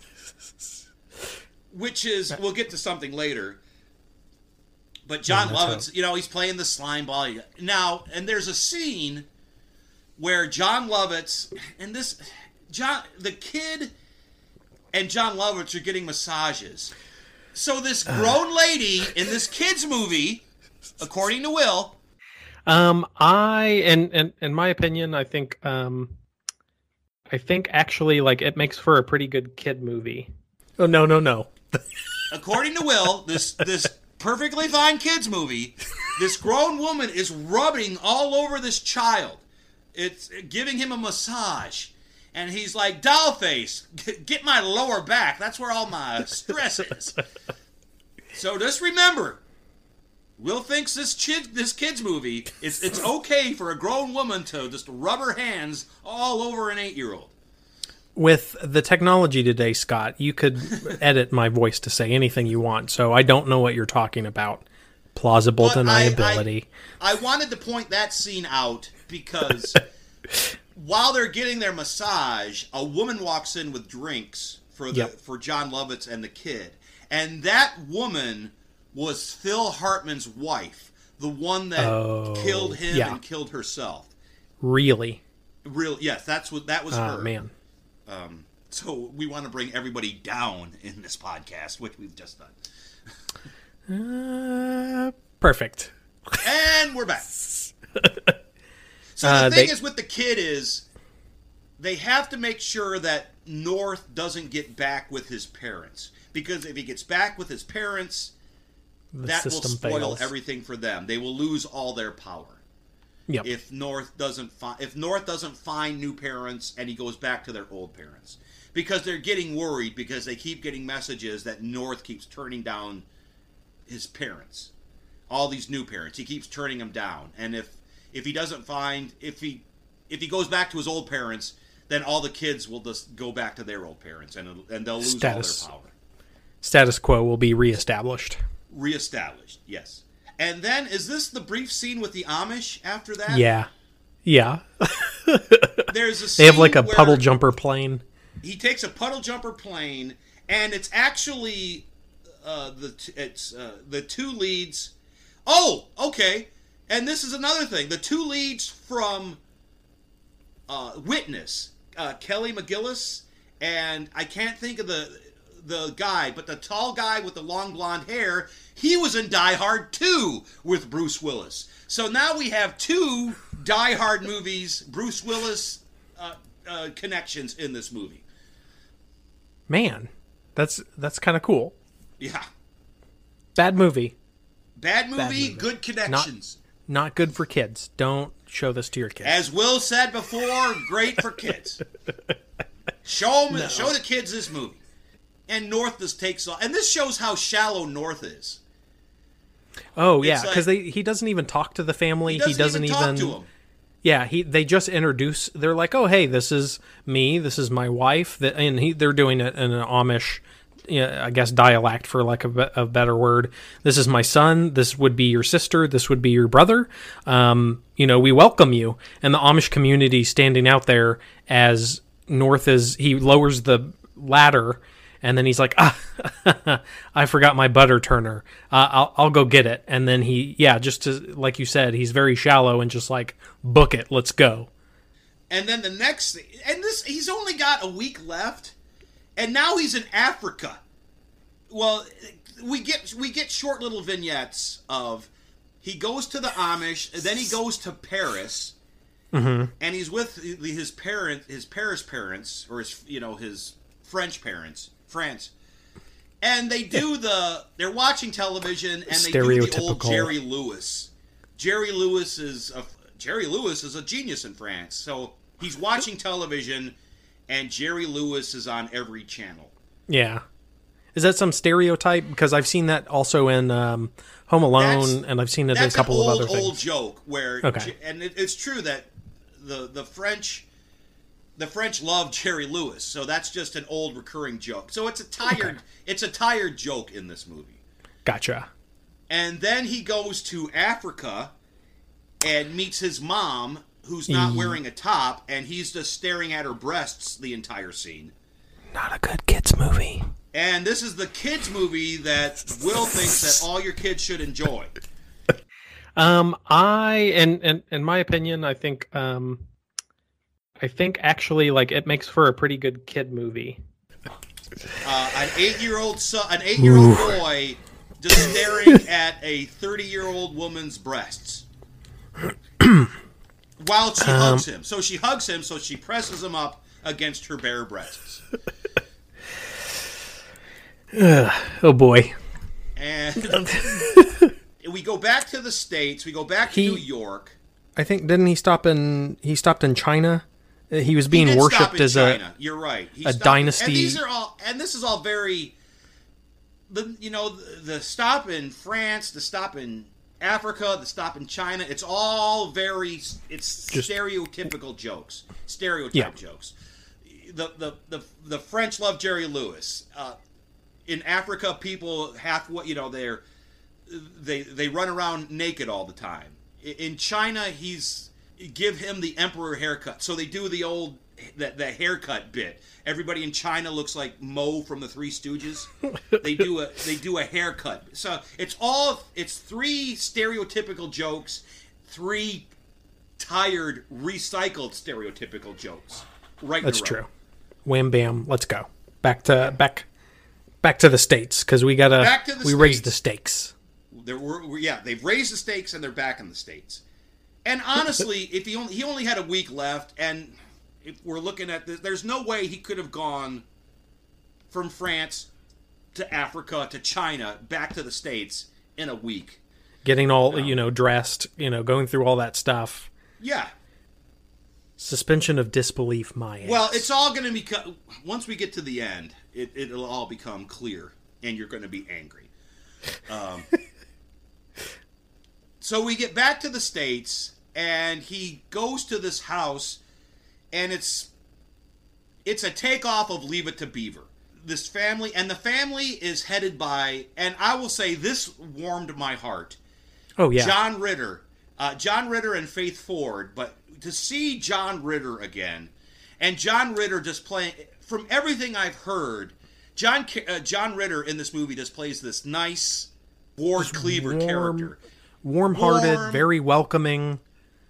we'll get to something later. But John Lovitz, he's playing the slime ball. Now, and there's a scene where John Lovitz and the kid and John Lovitz are getting massages. So this grown lady in this kid's movie, according to Will, in my opinion, I think actually, like, it makes for a pretty good kid movie. Oh, no. According to Will, this perfectly fine kids movie, this grown woman is rubbing all over this child. It's giving him a massage. And he's like, doll face, get my lower back. That's where all my stress is. So just remember, Will thinks this kid's movie, it's okay for a grown woman to just rub her hands all over an 8-year-old. With the technology today, Scott, you could edit my voice to say anything you want, so I don't know what you're talking about. Plausible deniability. I wanted to point that scene out because while they're getting their massage, a woman walks in with drinks for John Lovitz and the kid. And that woman was Phil Hartman's wife, the one that killed him and killed herself. Really? Yes, that was her. Oh, man. So we want to bring everybody down in this podcast, which we've just done. Perfect. And we're back. So the thing is with the kid is they have to make sure that North doesn't get back with his parents. Because if he gets back with his parents, that will spoil everything for them. They will lose all their power. Yep. If North doesn't find new parents and he goes back to their old parents, because they're getting worried because they keep getting messages that North keeps turning down his parents, all these new parents. He keeps turning them down, and if he doesn't find if he goes back to his old parents, then all the kids will just go back to their old parents, and they'll lose all their power. Status quo will be reestablished. Reestablished, yes. And then, is this the brief scene with the Amish after that? Yeah. There's a scene they have like a puddle jumper plane. He takes a puddle jumper plane, and it's actually the two leads. Oh, okay. And this is another thing. The two leads from Witness, Kelly McGillis, and I can't think of the guy, but the tall guy with the long blonde hair, he was in Die Hard 2 with Bruce Willis. So now we have two Die Hard movies, Bruce Willis connections in this movie. Man, that's kind of cool. Yeah. Bad movie. Bad movie, good connections. Not good for kids. Don't show this to your kids. As Will said before, great for kids. Show the kids this movie. And North just takes off. And this shows how shallow North is. Oh, yeah, because he doesn't even talk to the family. He doesn't even talk to them. Yeah, they just introduce. They're like, "Oh, hey, this is me. This is my wife." And they're doing it in an Amish I guess, dialect, for lack of a better word. This is my son. This would be your sister. This would be your brother. We welcome you. And the Amish community standing out there as North he lowers the ladder, and then he's like, I forgot my butter turner. I'll go get it. And then like you said, he's very shallow and just like, book it. Let's go. And then he's only got a week left, and now he's in Africa. Well, we get short little vignettes of he goes to the Amish, and then he goes to Paris, and he's with his Paris parents, or his French parents, France, and they're watching television, and they do the old Jerry Lewis. Jerry Lewis is a genius in France, so he's watching television, and Jerry Lewis is on every channel. Yeah. Is that some stereotype? Because I've seen that also in Home Alone, and I've seen it in a couple of other things. That's an old joke where, and it's true that the French love Jerry Lewis, so that's just an old recurring joke. So it's a tired joke in this movie. Gotcha. And then he goes to Africa and meets his mom, who's not wearing a top, and he's just staring at her breasts the entire scene. Not a good kids movie. And this is the kids movie that Will thinks that all your kids should enjoy. In my opinion, I think actually, like, it makes for a pretty good kid movie. An 8-year-old boy just staring at a 30-year-old woman's breasts. While she hugs him. So she hugs him, so she presses him up against her bare breasts. Oh boy. And we go back to the States, we go back to New York. I think, didn't he stopped in China? He was being worshipped as China. You're right. A dynasty. And this is all very, the stop in France, the stop in Africa, the stop in China, it's all stereotypical jokes. Jokes. The French love Jerry Lewis. In Africa, people they run around naked all the time. In China, give him the emperor haircut. So they do the haircut bit. Everybody in China looks like Mo from the Three Stooges. They do a haircut. So it's 3 stereotypical jokes, 3 tired, recycled stereotypical jokes. Right. That's true. Wham bam. Let's go back to the States, because we raised the stakes. They've raised the stakes, and they're back in the States. And honestly, if he only had a week left, and if we're looking at this, there's no way he could have gone from France to Africa to China back to the States in a week. Getting all dressed, going through all that stuff. Yeah. Suspension of disbelief, my ass. Well, it's all going to become, once we get to the end, it'll all become clear, and you're going to be angry. So we get back to the States, and he goes to this house, and it's a takeoff of Leave It to Beaver. This family, and the family is headed by, and I will say this warmed my heart. Oh, yeah. John Ritter and Faith Ford, but to see John Ritter again, and John Ritter just playing, from everything I've heard, John Ritter in this movie just plays this nice Ward Cleaver character. Warm-hearted, very welcoming.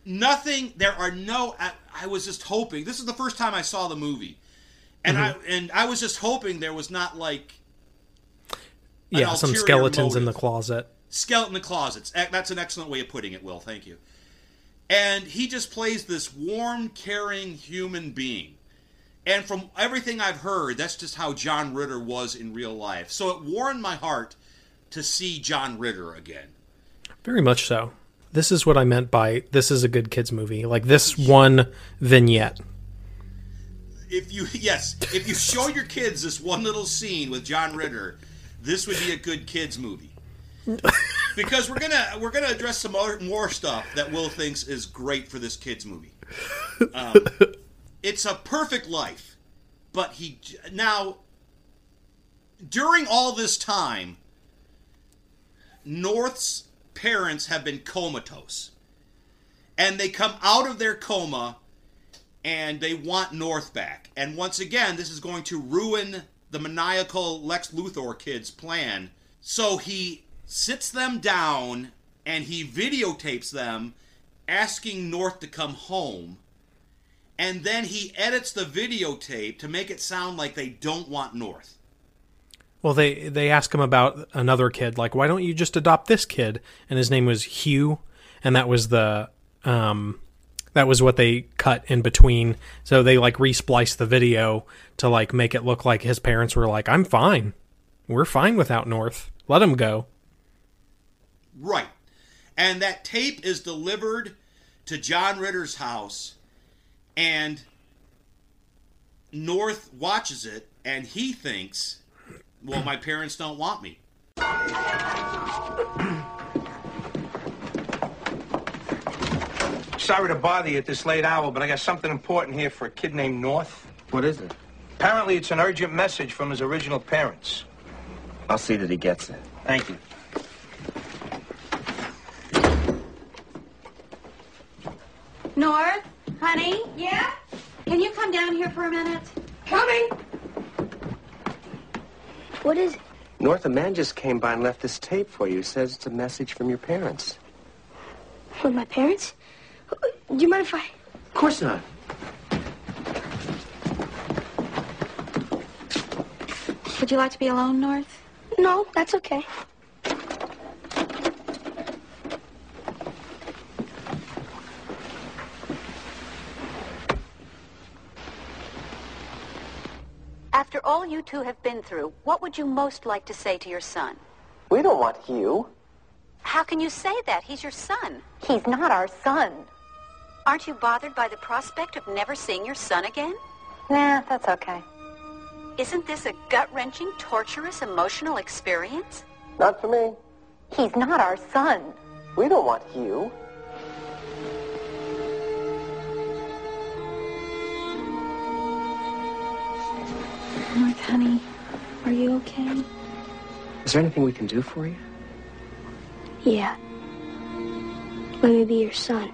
I was just hoping, this is the first time I saw the movie, and I was just hoping there was not like some skeletons in the closet. Skeleton in the closets. That's an excellent way of putting it, Will. Thank you. And he just plays this warm, caring human being. And from everything I've heard, that's just how John Ritter was in real life. So it warmed my heart to see John Ritter again. Very much so. This is what I meant by this is a good kids movie. Like this one vignette. If you show your kids this one little scene with John Ritter, this would be a good kids movie. Because we're gonna address some more stuff that Will thinks is great for this kids movie. It's a Perfect Life, but during all this time, North's parents have been comatose. And they come out of their coma, and they want North back. And once again, this is going to ruin the maniacal Lex Luthor kid's plan. So he sits them down, and he videotapes them asking North to come home. And then he edits the videotape to make it sound like they don't want North. Well, they ask him about another kid, like, why don't you just adopt this kid? And his name was Hugh, and that was the that was what they cut in between. So they like re-spliced the video to like make it look like his parents were like, I'm fine. We're fine without North. Let him go. Right. And that tape is delivered to John Ritter's house, and North watches it, and he thinks, well, my parents don't want me. Sorry to bother you at this late hour, but I got something important here for a kid named North. What is it? Apparently, it's an urgent message from his original parents. I'll see that he gets it. Thank you. North, honey? Yeah? Can you come down here for a minute? Coming! What is it? North, a man just came by and left this tape for you. Says it's a message from your parents. From my parents? Do you mind if I... Of course not. Would you like to be alone, North? No, that's okay. After all you two have been through, what would you most like to say to your son? We don't want Hugh. How can you say that? He's your son. He's not our son. Aren't you bothered by the prospect of never seeing your son again? Nah, that's okay. Isn't this a gut-wrenching, torturous, emotional experience? Not for me. He's not our son. We don't want Hugh. North, honey, are you okay? Is there anything we can do for you? Yeah. Let me be your son.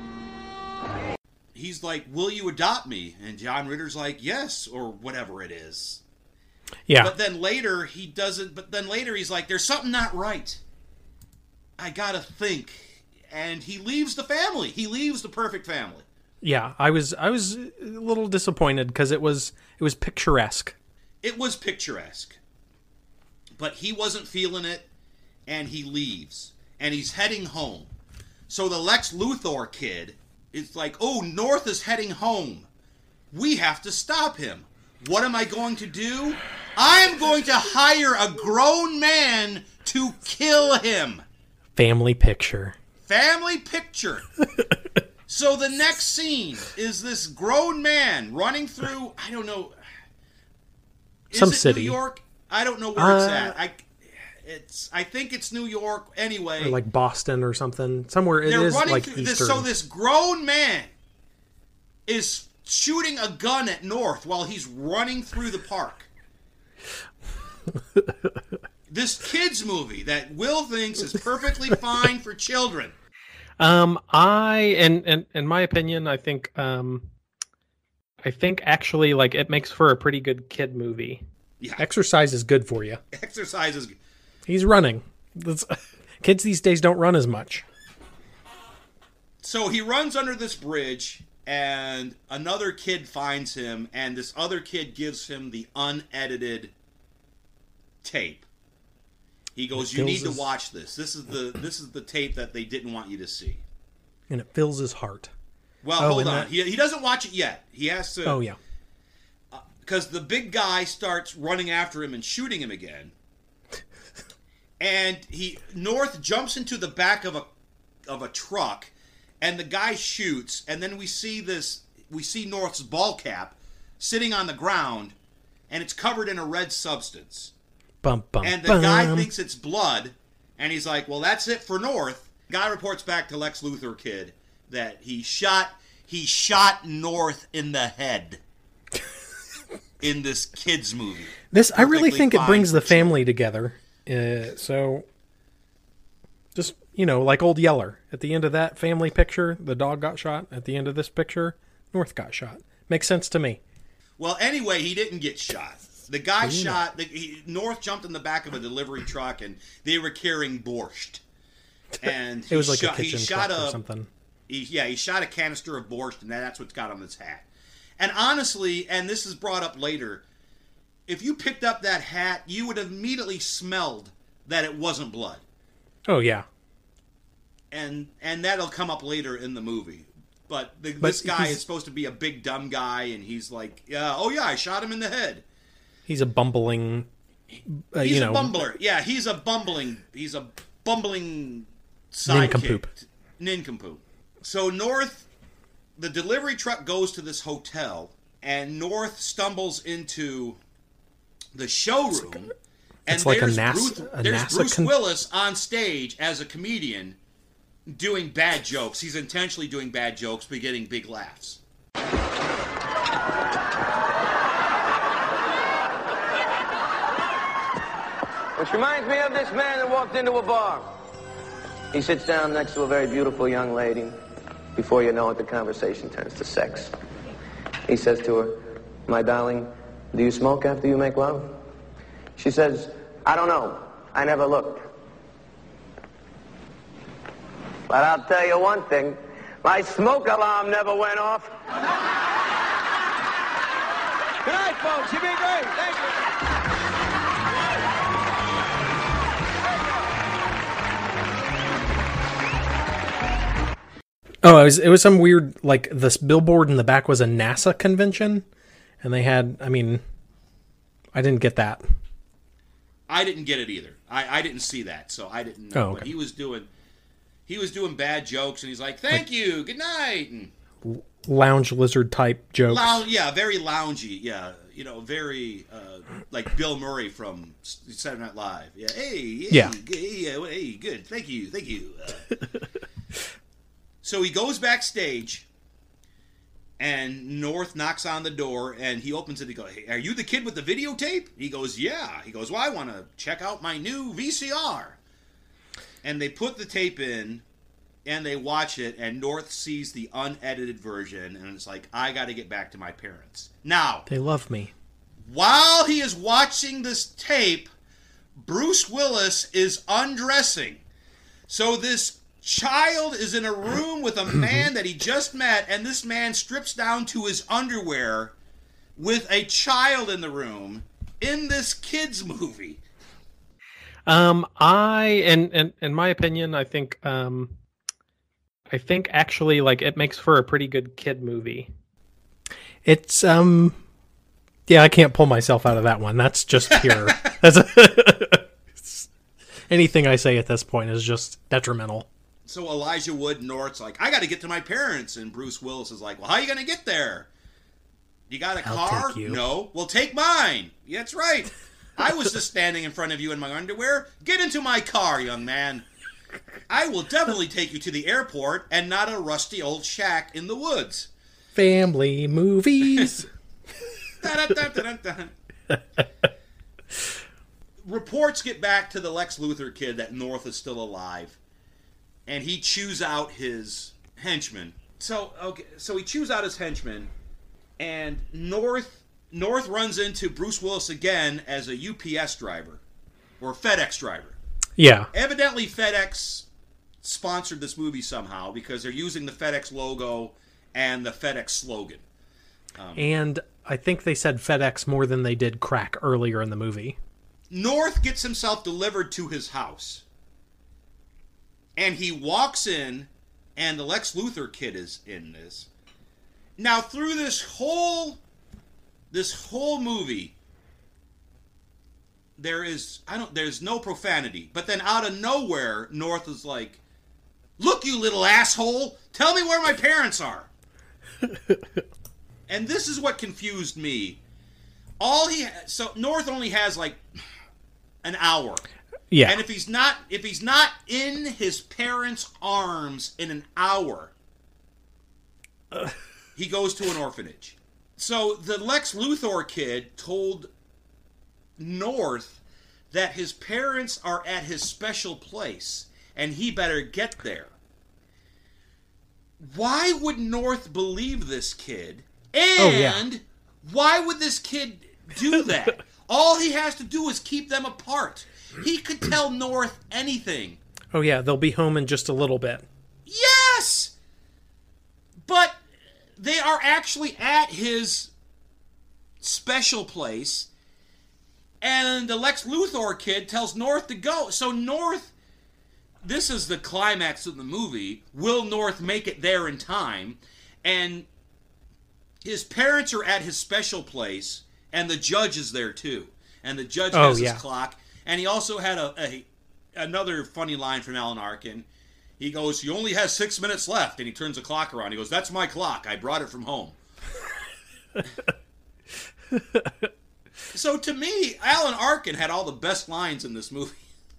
He's like, will you adopt me? And John Ritter's like, yes, or whatever it is. Yeah. But then later, he doesn't, but then later he's like, there's something not right. I gotta think. And he leaves the family. He leaves the perfect family. Yeah, I was a little disappointed because it was picturesque. It was picturesque. But he wasn't feeling it, and he leaves. And he's heading home. So the Lex Luthor kid is like, oh, North is heading home. We have to stop him. What am I going to do? I'm going to hire a grown man to kill him. Family picture. Family picture. So the next scene is this grown man running through, I don't know. Some is it city. New York? I don't know where it's at. I think it's New York anyway. Or like Boston or something. Somewhere it is like Eastern. So this grown man is shooting a gun at North while he's running through the park. This kid's movie that Will thinks is perfectly fine for children. In my opinion, I think actually like it makes for a pretty good kid movie. Yeah. Exercise is good for you. Exercise is good. He's running. Kids these days don't run as much. So he runs under this bridge, and another kid finds him, and this other kid gives him the unedited tape. He goes, "You need to watch this. This is the tape that they didn't want you to see." And it fills his heart. Well, hold on. He doesn't watch it yet. He has to. Oh yeah. Because the big guy starts running after him and shooting him again. And North jumps into the back of a truck, and the guy shoots, and then we see North's ball cap sitting on the ground, and it's covered in a red substance. Bum, bum, and the guy thinks it's blood, and he's like, well, that's it for North. The guy reports back to Lex Luthor Kid that he shot North in the head. in this kids movie. I really think it brings the fine. family together. So, just, like Old Yeller. At the end of that family picture, the dog got shot. At the end of this picture, North got shot. Makes sense to me. Well, anyway, he didn't get shot. The guy shot. North jumped in the back of a delivery truck, and they were carrying borscht. And it was like a kitchen truck or something. He shot a canister of borscht, and that's what's got on his hat. And honestly, and this is brought up later, if you picked up that hat, you would have immediately smelled that it wasn't blood. Oh, yeah. And that'll come up later in the movie. But this guy is supposed to be a big dumb guy, and he's like, I shot him in the head. He's a bumbling, he's a bumbler. Yeah, he's a bumbling sidekick. Nincompoop. So North, the delivery truck goes to this hotel, and North stumbles into the showroom, and it's like there's NASA Bruce Willis on stage as a comedian doing bad jokes. He's intentionally doing bad jokes, but getting big laughs. Which reminds me of this man that walked into a bar. He sits down next to a very beautiful young lady. Before you know it, the conversation turns to sex. He says to her, "My darling, do you smoke after you make love?" She says, "I don't know. I never looked. But I'll tell you one thing. My smoke alarm never went off." Good night, folks. You've been great. Thank you. Oh, it was some weird, like, this billboard in the back was a NASA convention, and they had, I didn't get that. I didn't get it either. I didn't see that, so I didn't know. Oh, okay. But he was doing bad jokes, and he's like, "Thank you, good night." And lounge lizard type jokes. Very loungy. Yeah, very like Bill Murray from Saturday Night Live. Yeah, hey, good. Thank you. So he goes backstage, and North knocks on the door, and he opens it. He goes, "Hey, are you the kid with the videotape?" He goes, "Yeah." He goes, "Well, I want to check out my new VCR." And they put the tape in, and they watch it, and North sees the unedited version, and it's like, I got to get back to my parents. Now, they love me. While he is watching this tape, Bruce Willis is undressing. So this child is in a room with a man that he just met, and this man strips down to his underwear with a child in the room in this kids movie. In my opinion, I think actually, like, it makes for a pretty good kid movie. It's yeah, I can't pull myself out of that one. That's just pure. Anything I say at this point is just detrimental. So Elijah Wood, North's like, "I got to get to my parents," and Bruce Willis is like, "Well, how are you going to get there? You got a car?" Take you. "No." "Well, take mine." "Yeah, that's right. I was just standing in front of you in my underwear. Get into my car, young man. I will definitely take you to the airport and not a rusty old shack in the woods." Family movies. Reports get back to the Lex Luthor kid that North is still alive, and he chews out his henchman. So he chews out his henchman, and North runs into Bruce Willis again as a UPS driver or FedEx driver. Yeah. Evidently, FedEx sponsored this movie somehow because they're using the FedEx logo and the FedEx slogan. And I think they said FedEx more than they did crack earlier in the movie. North gets himself delivered to his house. And he walks in, and the Lex Luthor kid is in this. Now, through this whole movie, there's no profanity. But then out of nowhere, North is like, "Look, you little asshole! Tell me where my parents are!" And this is what confused me. So North only has like an hour. Yeah. And if he's not in his parents' arms in an hour, he goes to an orphanage. So the Lex Luthor kid told North that his parents are at his special place and he better get there. Why would North believe this kid? And why would this kid do that? All he has to do is keep them apart. He could tell North anything. Oh, yeah, they'll be home in just a little bit. Yes! But they are actually at his special place, and the Lex Luthor kid tells North to go. So North, this is the climax of the movie. Will North make it there in time? And his parents are at his special place, and the judge is there too. And the judge has his clock. And he also had another funny line from Alan Arkin. He goes, "You only have 6 minutes left," and he turns the clock around. He goes, "That's my clock. I brought it from home." So to me, Alan Arkin had all the best lines in this movie.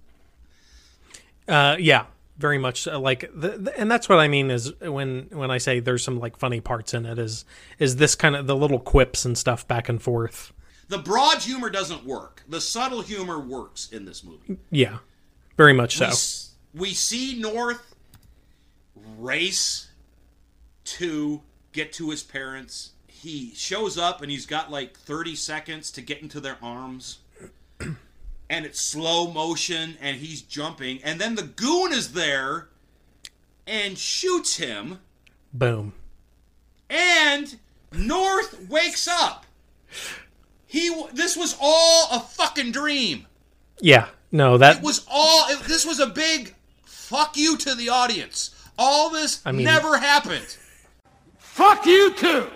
Yeah, very much so. Like, and that's what I mean is when I say there's some like funny parts in it is this kind of the little quips and stuff back and forth. The broad humor doesn't work. The subtle humor works in this movie. Yeah, very much so. We see North race to get to his parents. He shows up and he's got like 30 seconds to get into their arms. And it's slow motion and he's jumping. And then the goon is there and shoots him. Boom. And North wakes up. This was all a fucking dream. Yeah, no, that... This was a big fuck you to the audience. All this never happened. Fuck you too!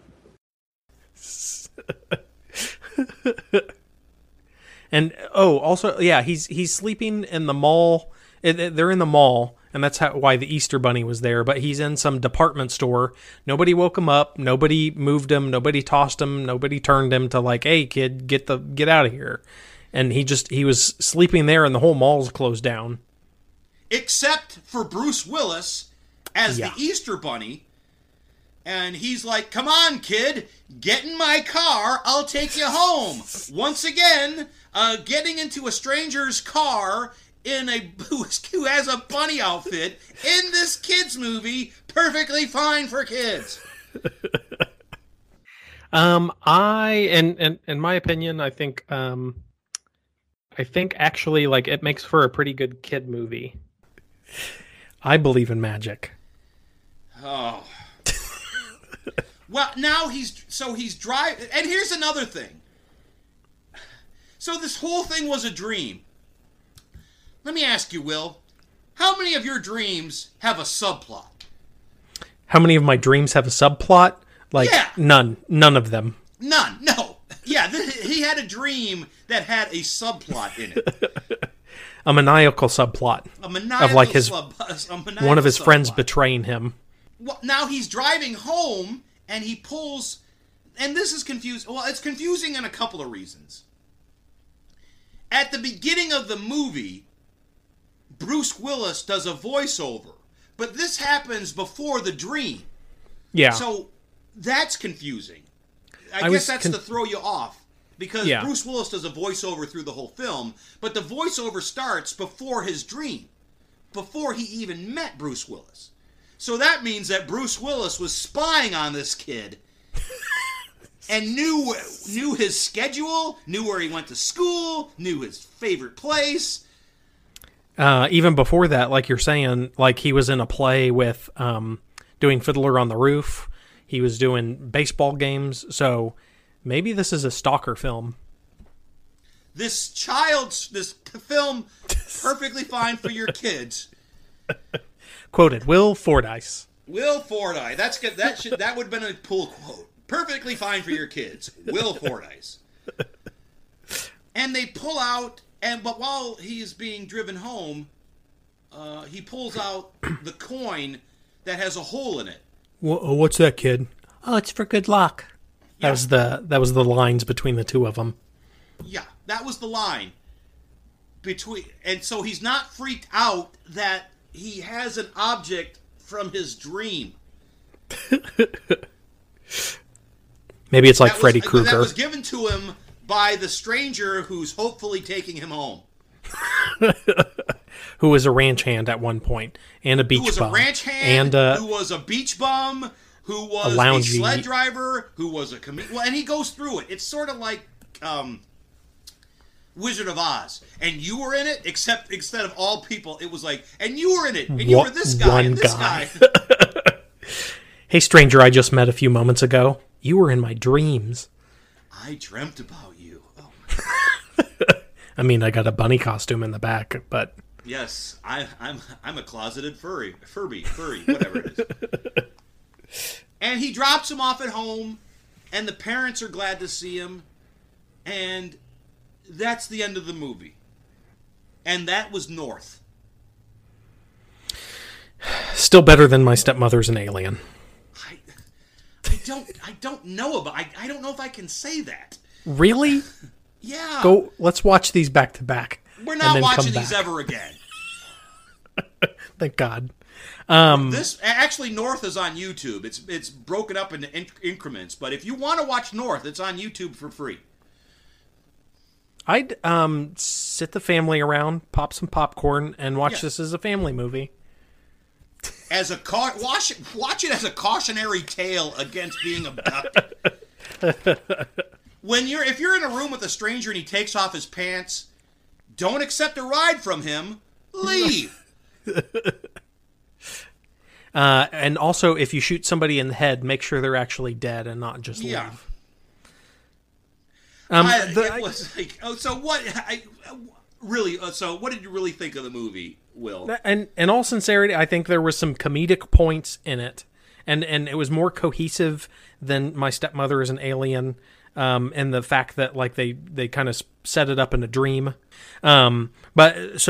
And, also, yeah, he's sleeping in the mall. They're in the mall, and that's why the Easter Bunny was there, but he's in some department store. Nobody woke him up. Nobody moved him. Nobody tossed him. Nobody turned him to like, "Hey, kid, get out of here." And he was sleeping there, and the whole mall's closed down. Except for Bruce Willis as the Easter Bunny. And he's like, "Come on, kid, get in my car. I'll take you home." Once again, getting into a stranger's car who has a bunny outfit in this kids movie, perfectly fine for kids. In my opinion, I think actually like it makes for a pretty good kid movie. I believe in magic. Oh. Well, now he's driving, and here's another thing. So this whole thing was a dream. Let me ask you, Will, how many of your dreams have a subplot? How many of my dreams have a subplot? Like, none of them. None, no. Yeah, he had a dream that had a subplot in it. A maniacal subplot. A maniacal of like one of his friends subplot. Betraying him. Well, now he's driving home, and he pulls, and this is confusing. Well, it's confusing in a couple of reasons. At the beginning of the movie, Bruce Willis does a voiceover, but this happens before the dream. Yeah. So that's confusing. I guess that's to throw you off, because Bruce Willis does a voiceover through the whole film, but the voiceover starts before his dream, before he even met Bruce Willis. So that means that Bruce Willis was spying on this kid and knew his schedule, knew where he went to school, knew his favorite place. Even before that, like you're saying, like he was in a play with doing Fiddler on the Roof. He was doing baseball games. So maybe this is a stalker film. This film, perfectly fine for your kids. Quoted, Will Fordyce. Will Fordyce. That's good. That would have been a pull quote. Perfectly fine for your kids. Will Fordyce. And they pull out, but while he's being driven home, he pulls out the coin that has a hole in it. What's that, kid? Oh, it's for good luck. Yeah. That was the lines between the two of them. Yeah, that was the line and so he's not freaked out that he has an object from his dream. Maybe it's like Freddy Krueger. That was given to him by the stranger who's hopefully taking him home. Who was a ranch hand at one point, and a beach bum. Who was a ranch hand, who was a beach bum, who was a sled driver, who was a comedian. Well, and he goes through it. It's sort of like Wizard of Oz. And you were in it, except instead of all people, it was like, and you were in it, and you were this guy, and this guy. Hey, stranger I just met a few moments ago. You were in my dreams. I dreamt about you. Oh. I mean, I got a bunny costume in the back, but... Yes, I'm a closeted furry, whatever it is. And he drops him off at home, and the parents are glad to see him, and that's the end of the movie. And that was North. Still better than My Stepmother's an Alien. I don't know about. I don't know if I can say that. Really? Yeah. Go. Let's watch these back to back. We're not watching these ever again. Thank God. This actually, North is on YouTube. It's broken up into increments. But if you want to watch North, it's on YouTube for free. I'd sit the family around, pop some popcorn, and watch this as a family movie. As a watch it as a cautionary tale against being abducted. If you're in a room with a stranger and he takes off his pants, don't accept a ride from him. Leave. And also, if you shoot somebody in the head, make sure they're actually dead and not just leave. So what did you really think of the movie, Will? And in all sincerity, I think there was some comedic points in it, and it was more cohesive than My Stepmother is an Alien, and the fact that like they kind of set it up in a dream. What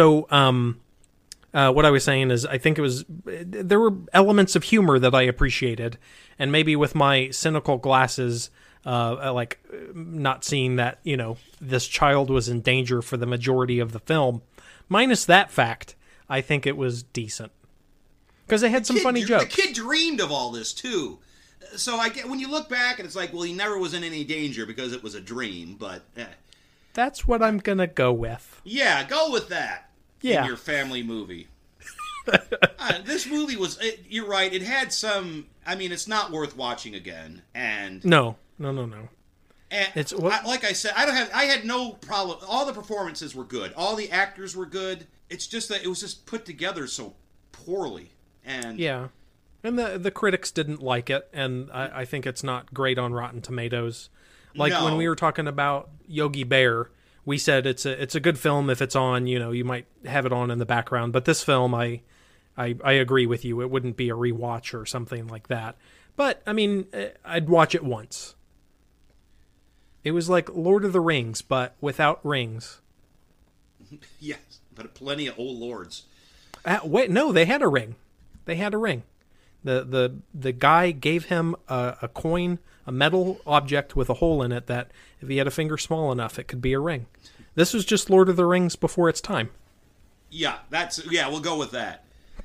I was saying is, I think there were elements of humor that I appreciated, and maybe with my cynical glasses, like not seeing that, this child was in danger for the majority of the film. Minus that fact, I think it was decent. Because they had some funny jokes. The kid dreamed of all this, too. So I get when you look back, and it's like, well, he never was in any danger because it was a dream, but... That's what I'm going to go with. Yeah, go with that. Yeah. In your family movie. This movie was... you're right, it had some... I mean, it's not worth watching again, and... No. And like I said, I had no problem. All the performances were good. All the actors were good. It's just that it was just put together so poorly. And yeah, and the critics didn't like it, and I think it's not great on Rotten Tomatoes. Like when we were talking about Yogi Bear, we said it's a good film if it's on. You might have it on in the background. But this film, I agree with you. It wouldn't be a rewatch or something like that. But I mean, I'd watch it once. It was like Lord of the Rings, but without rings. Yes, but plenty of old lords. Wait, no, they had a ring. They had a ring. The guy gave him a coin, a metal object with a hole in it that if he had a finger small enough, it could be a ring. This was just Lord of the Rings before its time. Yeah, we'll go with that.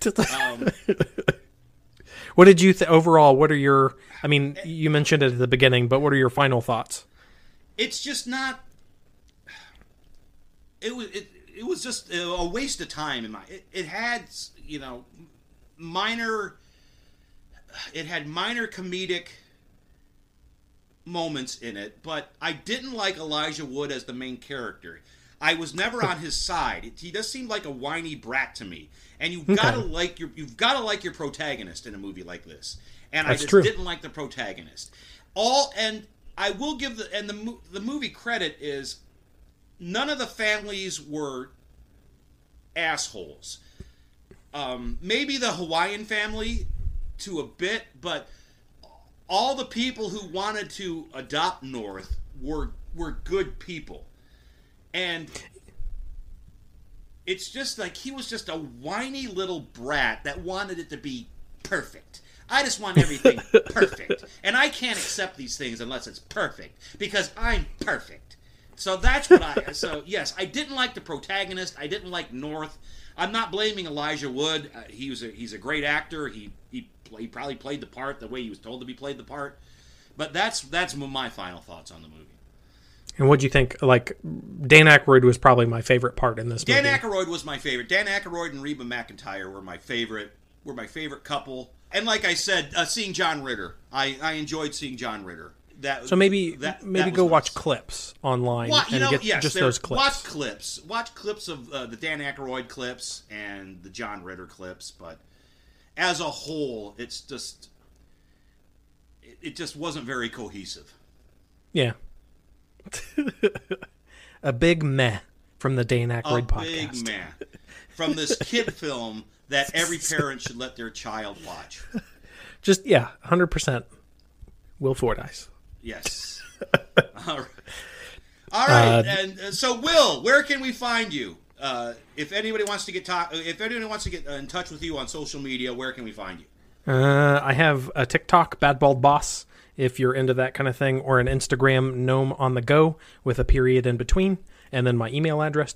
What did you overall? What are your? I mean, you mentioned it at the beginning, but what are your final thoughts? It's just not. It was just a waste of time in my. It had minor. It had minor comedic moments in it, but I didn't like Elijah Wood as the main character. I was never on his side. He does seem like a whiny brat to me, and you've got to like your protagonist in a movie like this. And I just didn't like the protagonist. And I will give the movie credit is none of the families were assholes. Maybe the Hawaiian family to a bit, but all the people who wanted to adopt North were good people. And it's just like he was just a whiny little brat that wanted it to be perfect. I just want everything perfect. And I can't accept these things unless it's perfect. Because I'm perfect. So that's what So, yes, I didn't like the protagonist. I didn't like North. I'm not blaming Elijah Wood. He's a great actor. He probably played the part the way he was told to be played the part. But that's my final thoughts on the movie. And what'd you think? Like, Dan Aykroyd was probably my favorite part in this movie. Dan Aykroyd was my favorite. Dan Aykroyd and Reba McEntire were my favorite couple. And like I said, seeing John Ritter, I enjoyed seeing John Ritter. So maybe go watch clips online just those clips. Watch clips of the Dan Aykroyd clips and the John Ritter clips. But as a whole, it just wasn't very cohesive. Yeah. A big meh from the Dan Aykroyd podcast. A big meh from this kid film that every parent should let their child watch. Just 100% Will Fordyce. Yes. All right. And so, Will, where can we find you? If anybody wants to get in touch with you on social media, where can we find you? I have a TikTok, Bad Bald Boss, if you're into that kind of thing, or an Instagram, Gnome on the Go, with a period in between, and then my email address,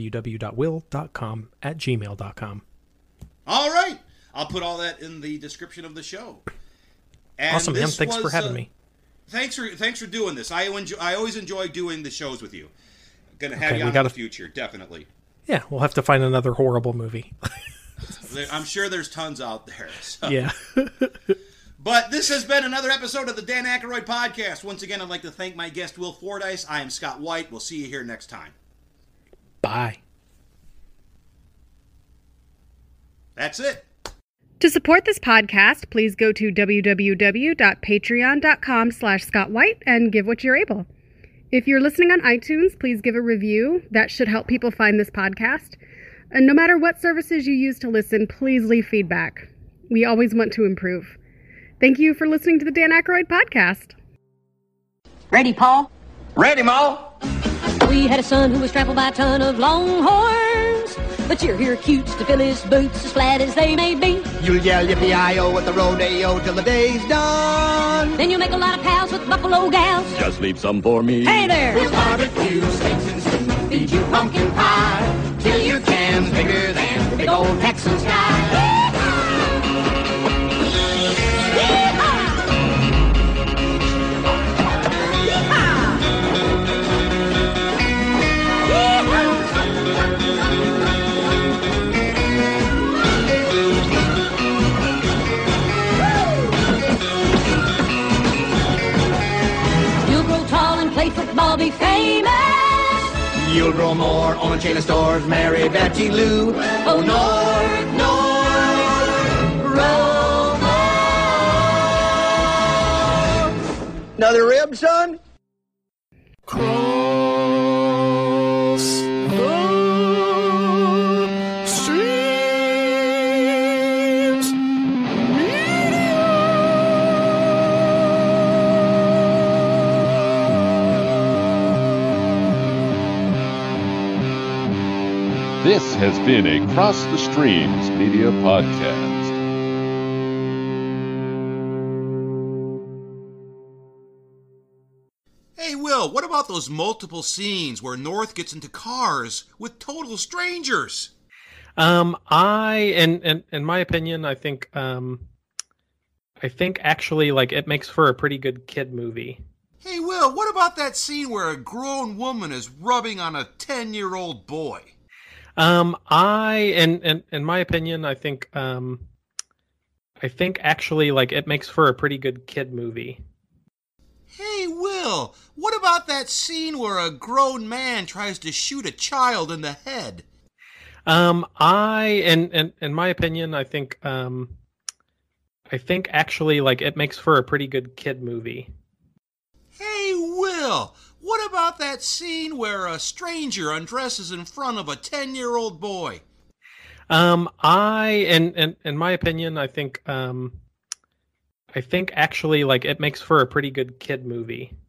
www.will.com@gmail.com. All right. I'll put all that in the description of the show. And awesome, man. Thanks for having me. Thanks for doing this. I always enjoy doing the shows with you. Going to have you on in the future, definitely. Yeah, we'll have to find another horrible movie. I'm sure there's tons out there. So. Yeah. But this has been another episode of the Dan Aykroyd Podcast. Once again, I'd like to thank my guest, Will Fordyce. I am Scott White. We'll see you here next time. Bye. That's it. To support this podcast, please go to www.patreon.com/ScottWhite and give what you're able. If you're listening on iTunes, please give a review. That should help people find this podcast. And no matter what services you use to listen, please leave feedback. We always want to improve. Thank you for listening to the Dan Aykroyd Podcast. Ready, Paul? Ready, Ma? We had a son who was trampled by a ton of longhorns, but you're here cutes to fill his boots as flat as they may be. You'll yell yippee-i-o at the rodeo till the day's done. Then you'll make a lot of pals with buffalo gals. Just leave some for me. Hey there! We'll barbecue steaks and stew, feed you pumpkin pie, till your can's bigger than the big old Texan sky. Football, be famous. You'll grow more, own a chain of stores, marry Betty Lou. Oh, North, North, roll more. Another rib, son? Cross the streams. This has been a Cross the Streams Media Podcast. Hey, Will, what about those multiple scenes where North gets into cars with total strangers? In my opinion, I think actually, like, it makes for a pretty good kid movie. Hey, Will, what about that scene where a grown woman is rubbing on a 10-year-old boy? In my opinion, I think actually, like, it makes for a pretty good kid movie. Hey, Will, what about that scene where a grown man tries to shoot a child in the head? In my opinion, I think actually, like, it makes for a pretty good kid movie. Hey, Will, what about that scene where a stranger undresses in front of a 10-year-old boy? In my opinion, I think actually, like, it makes for a pretty good kid movie.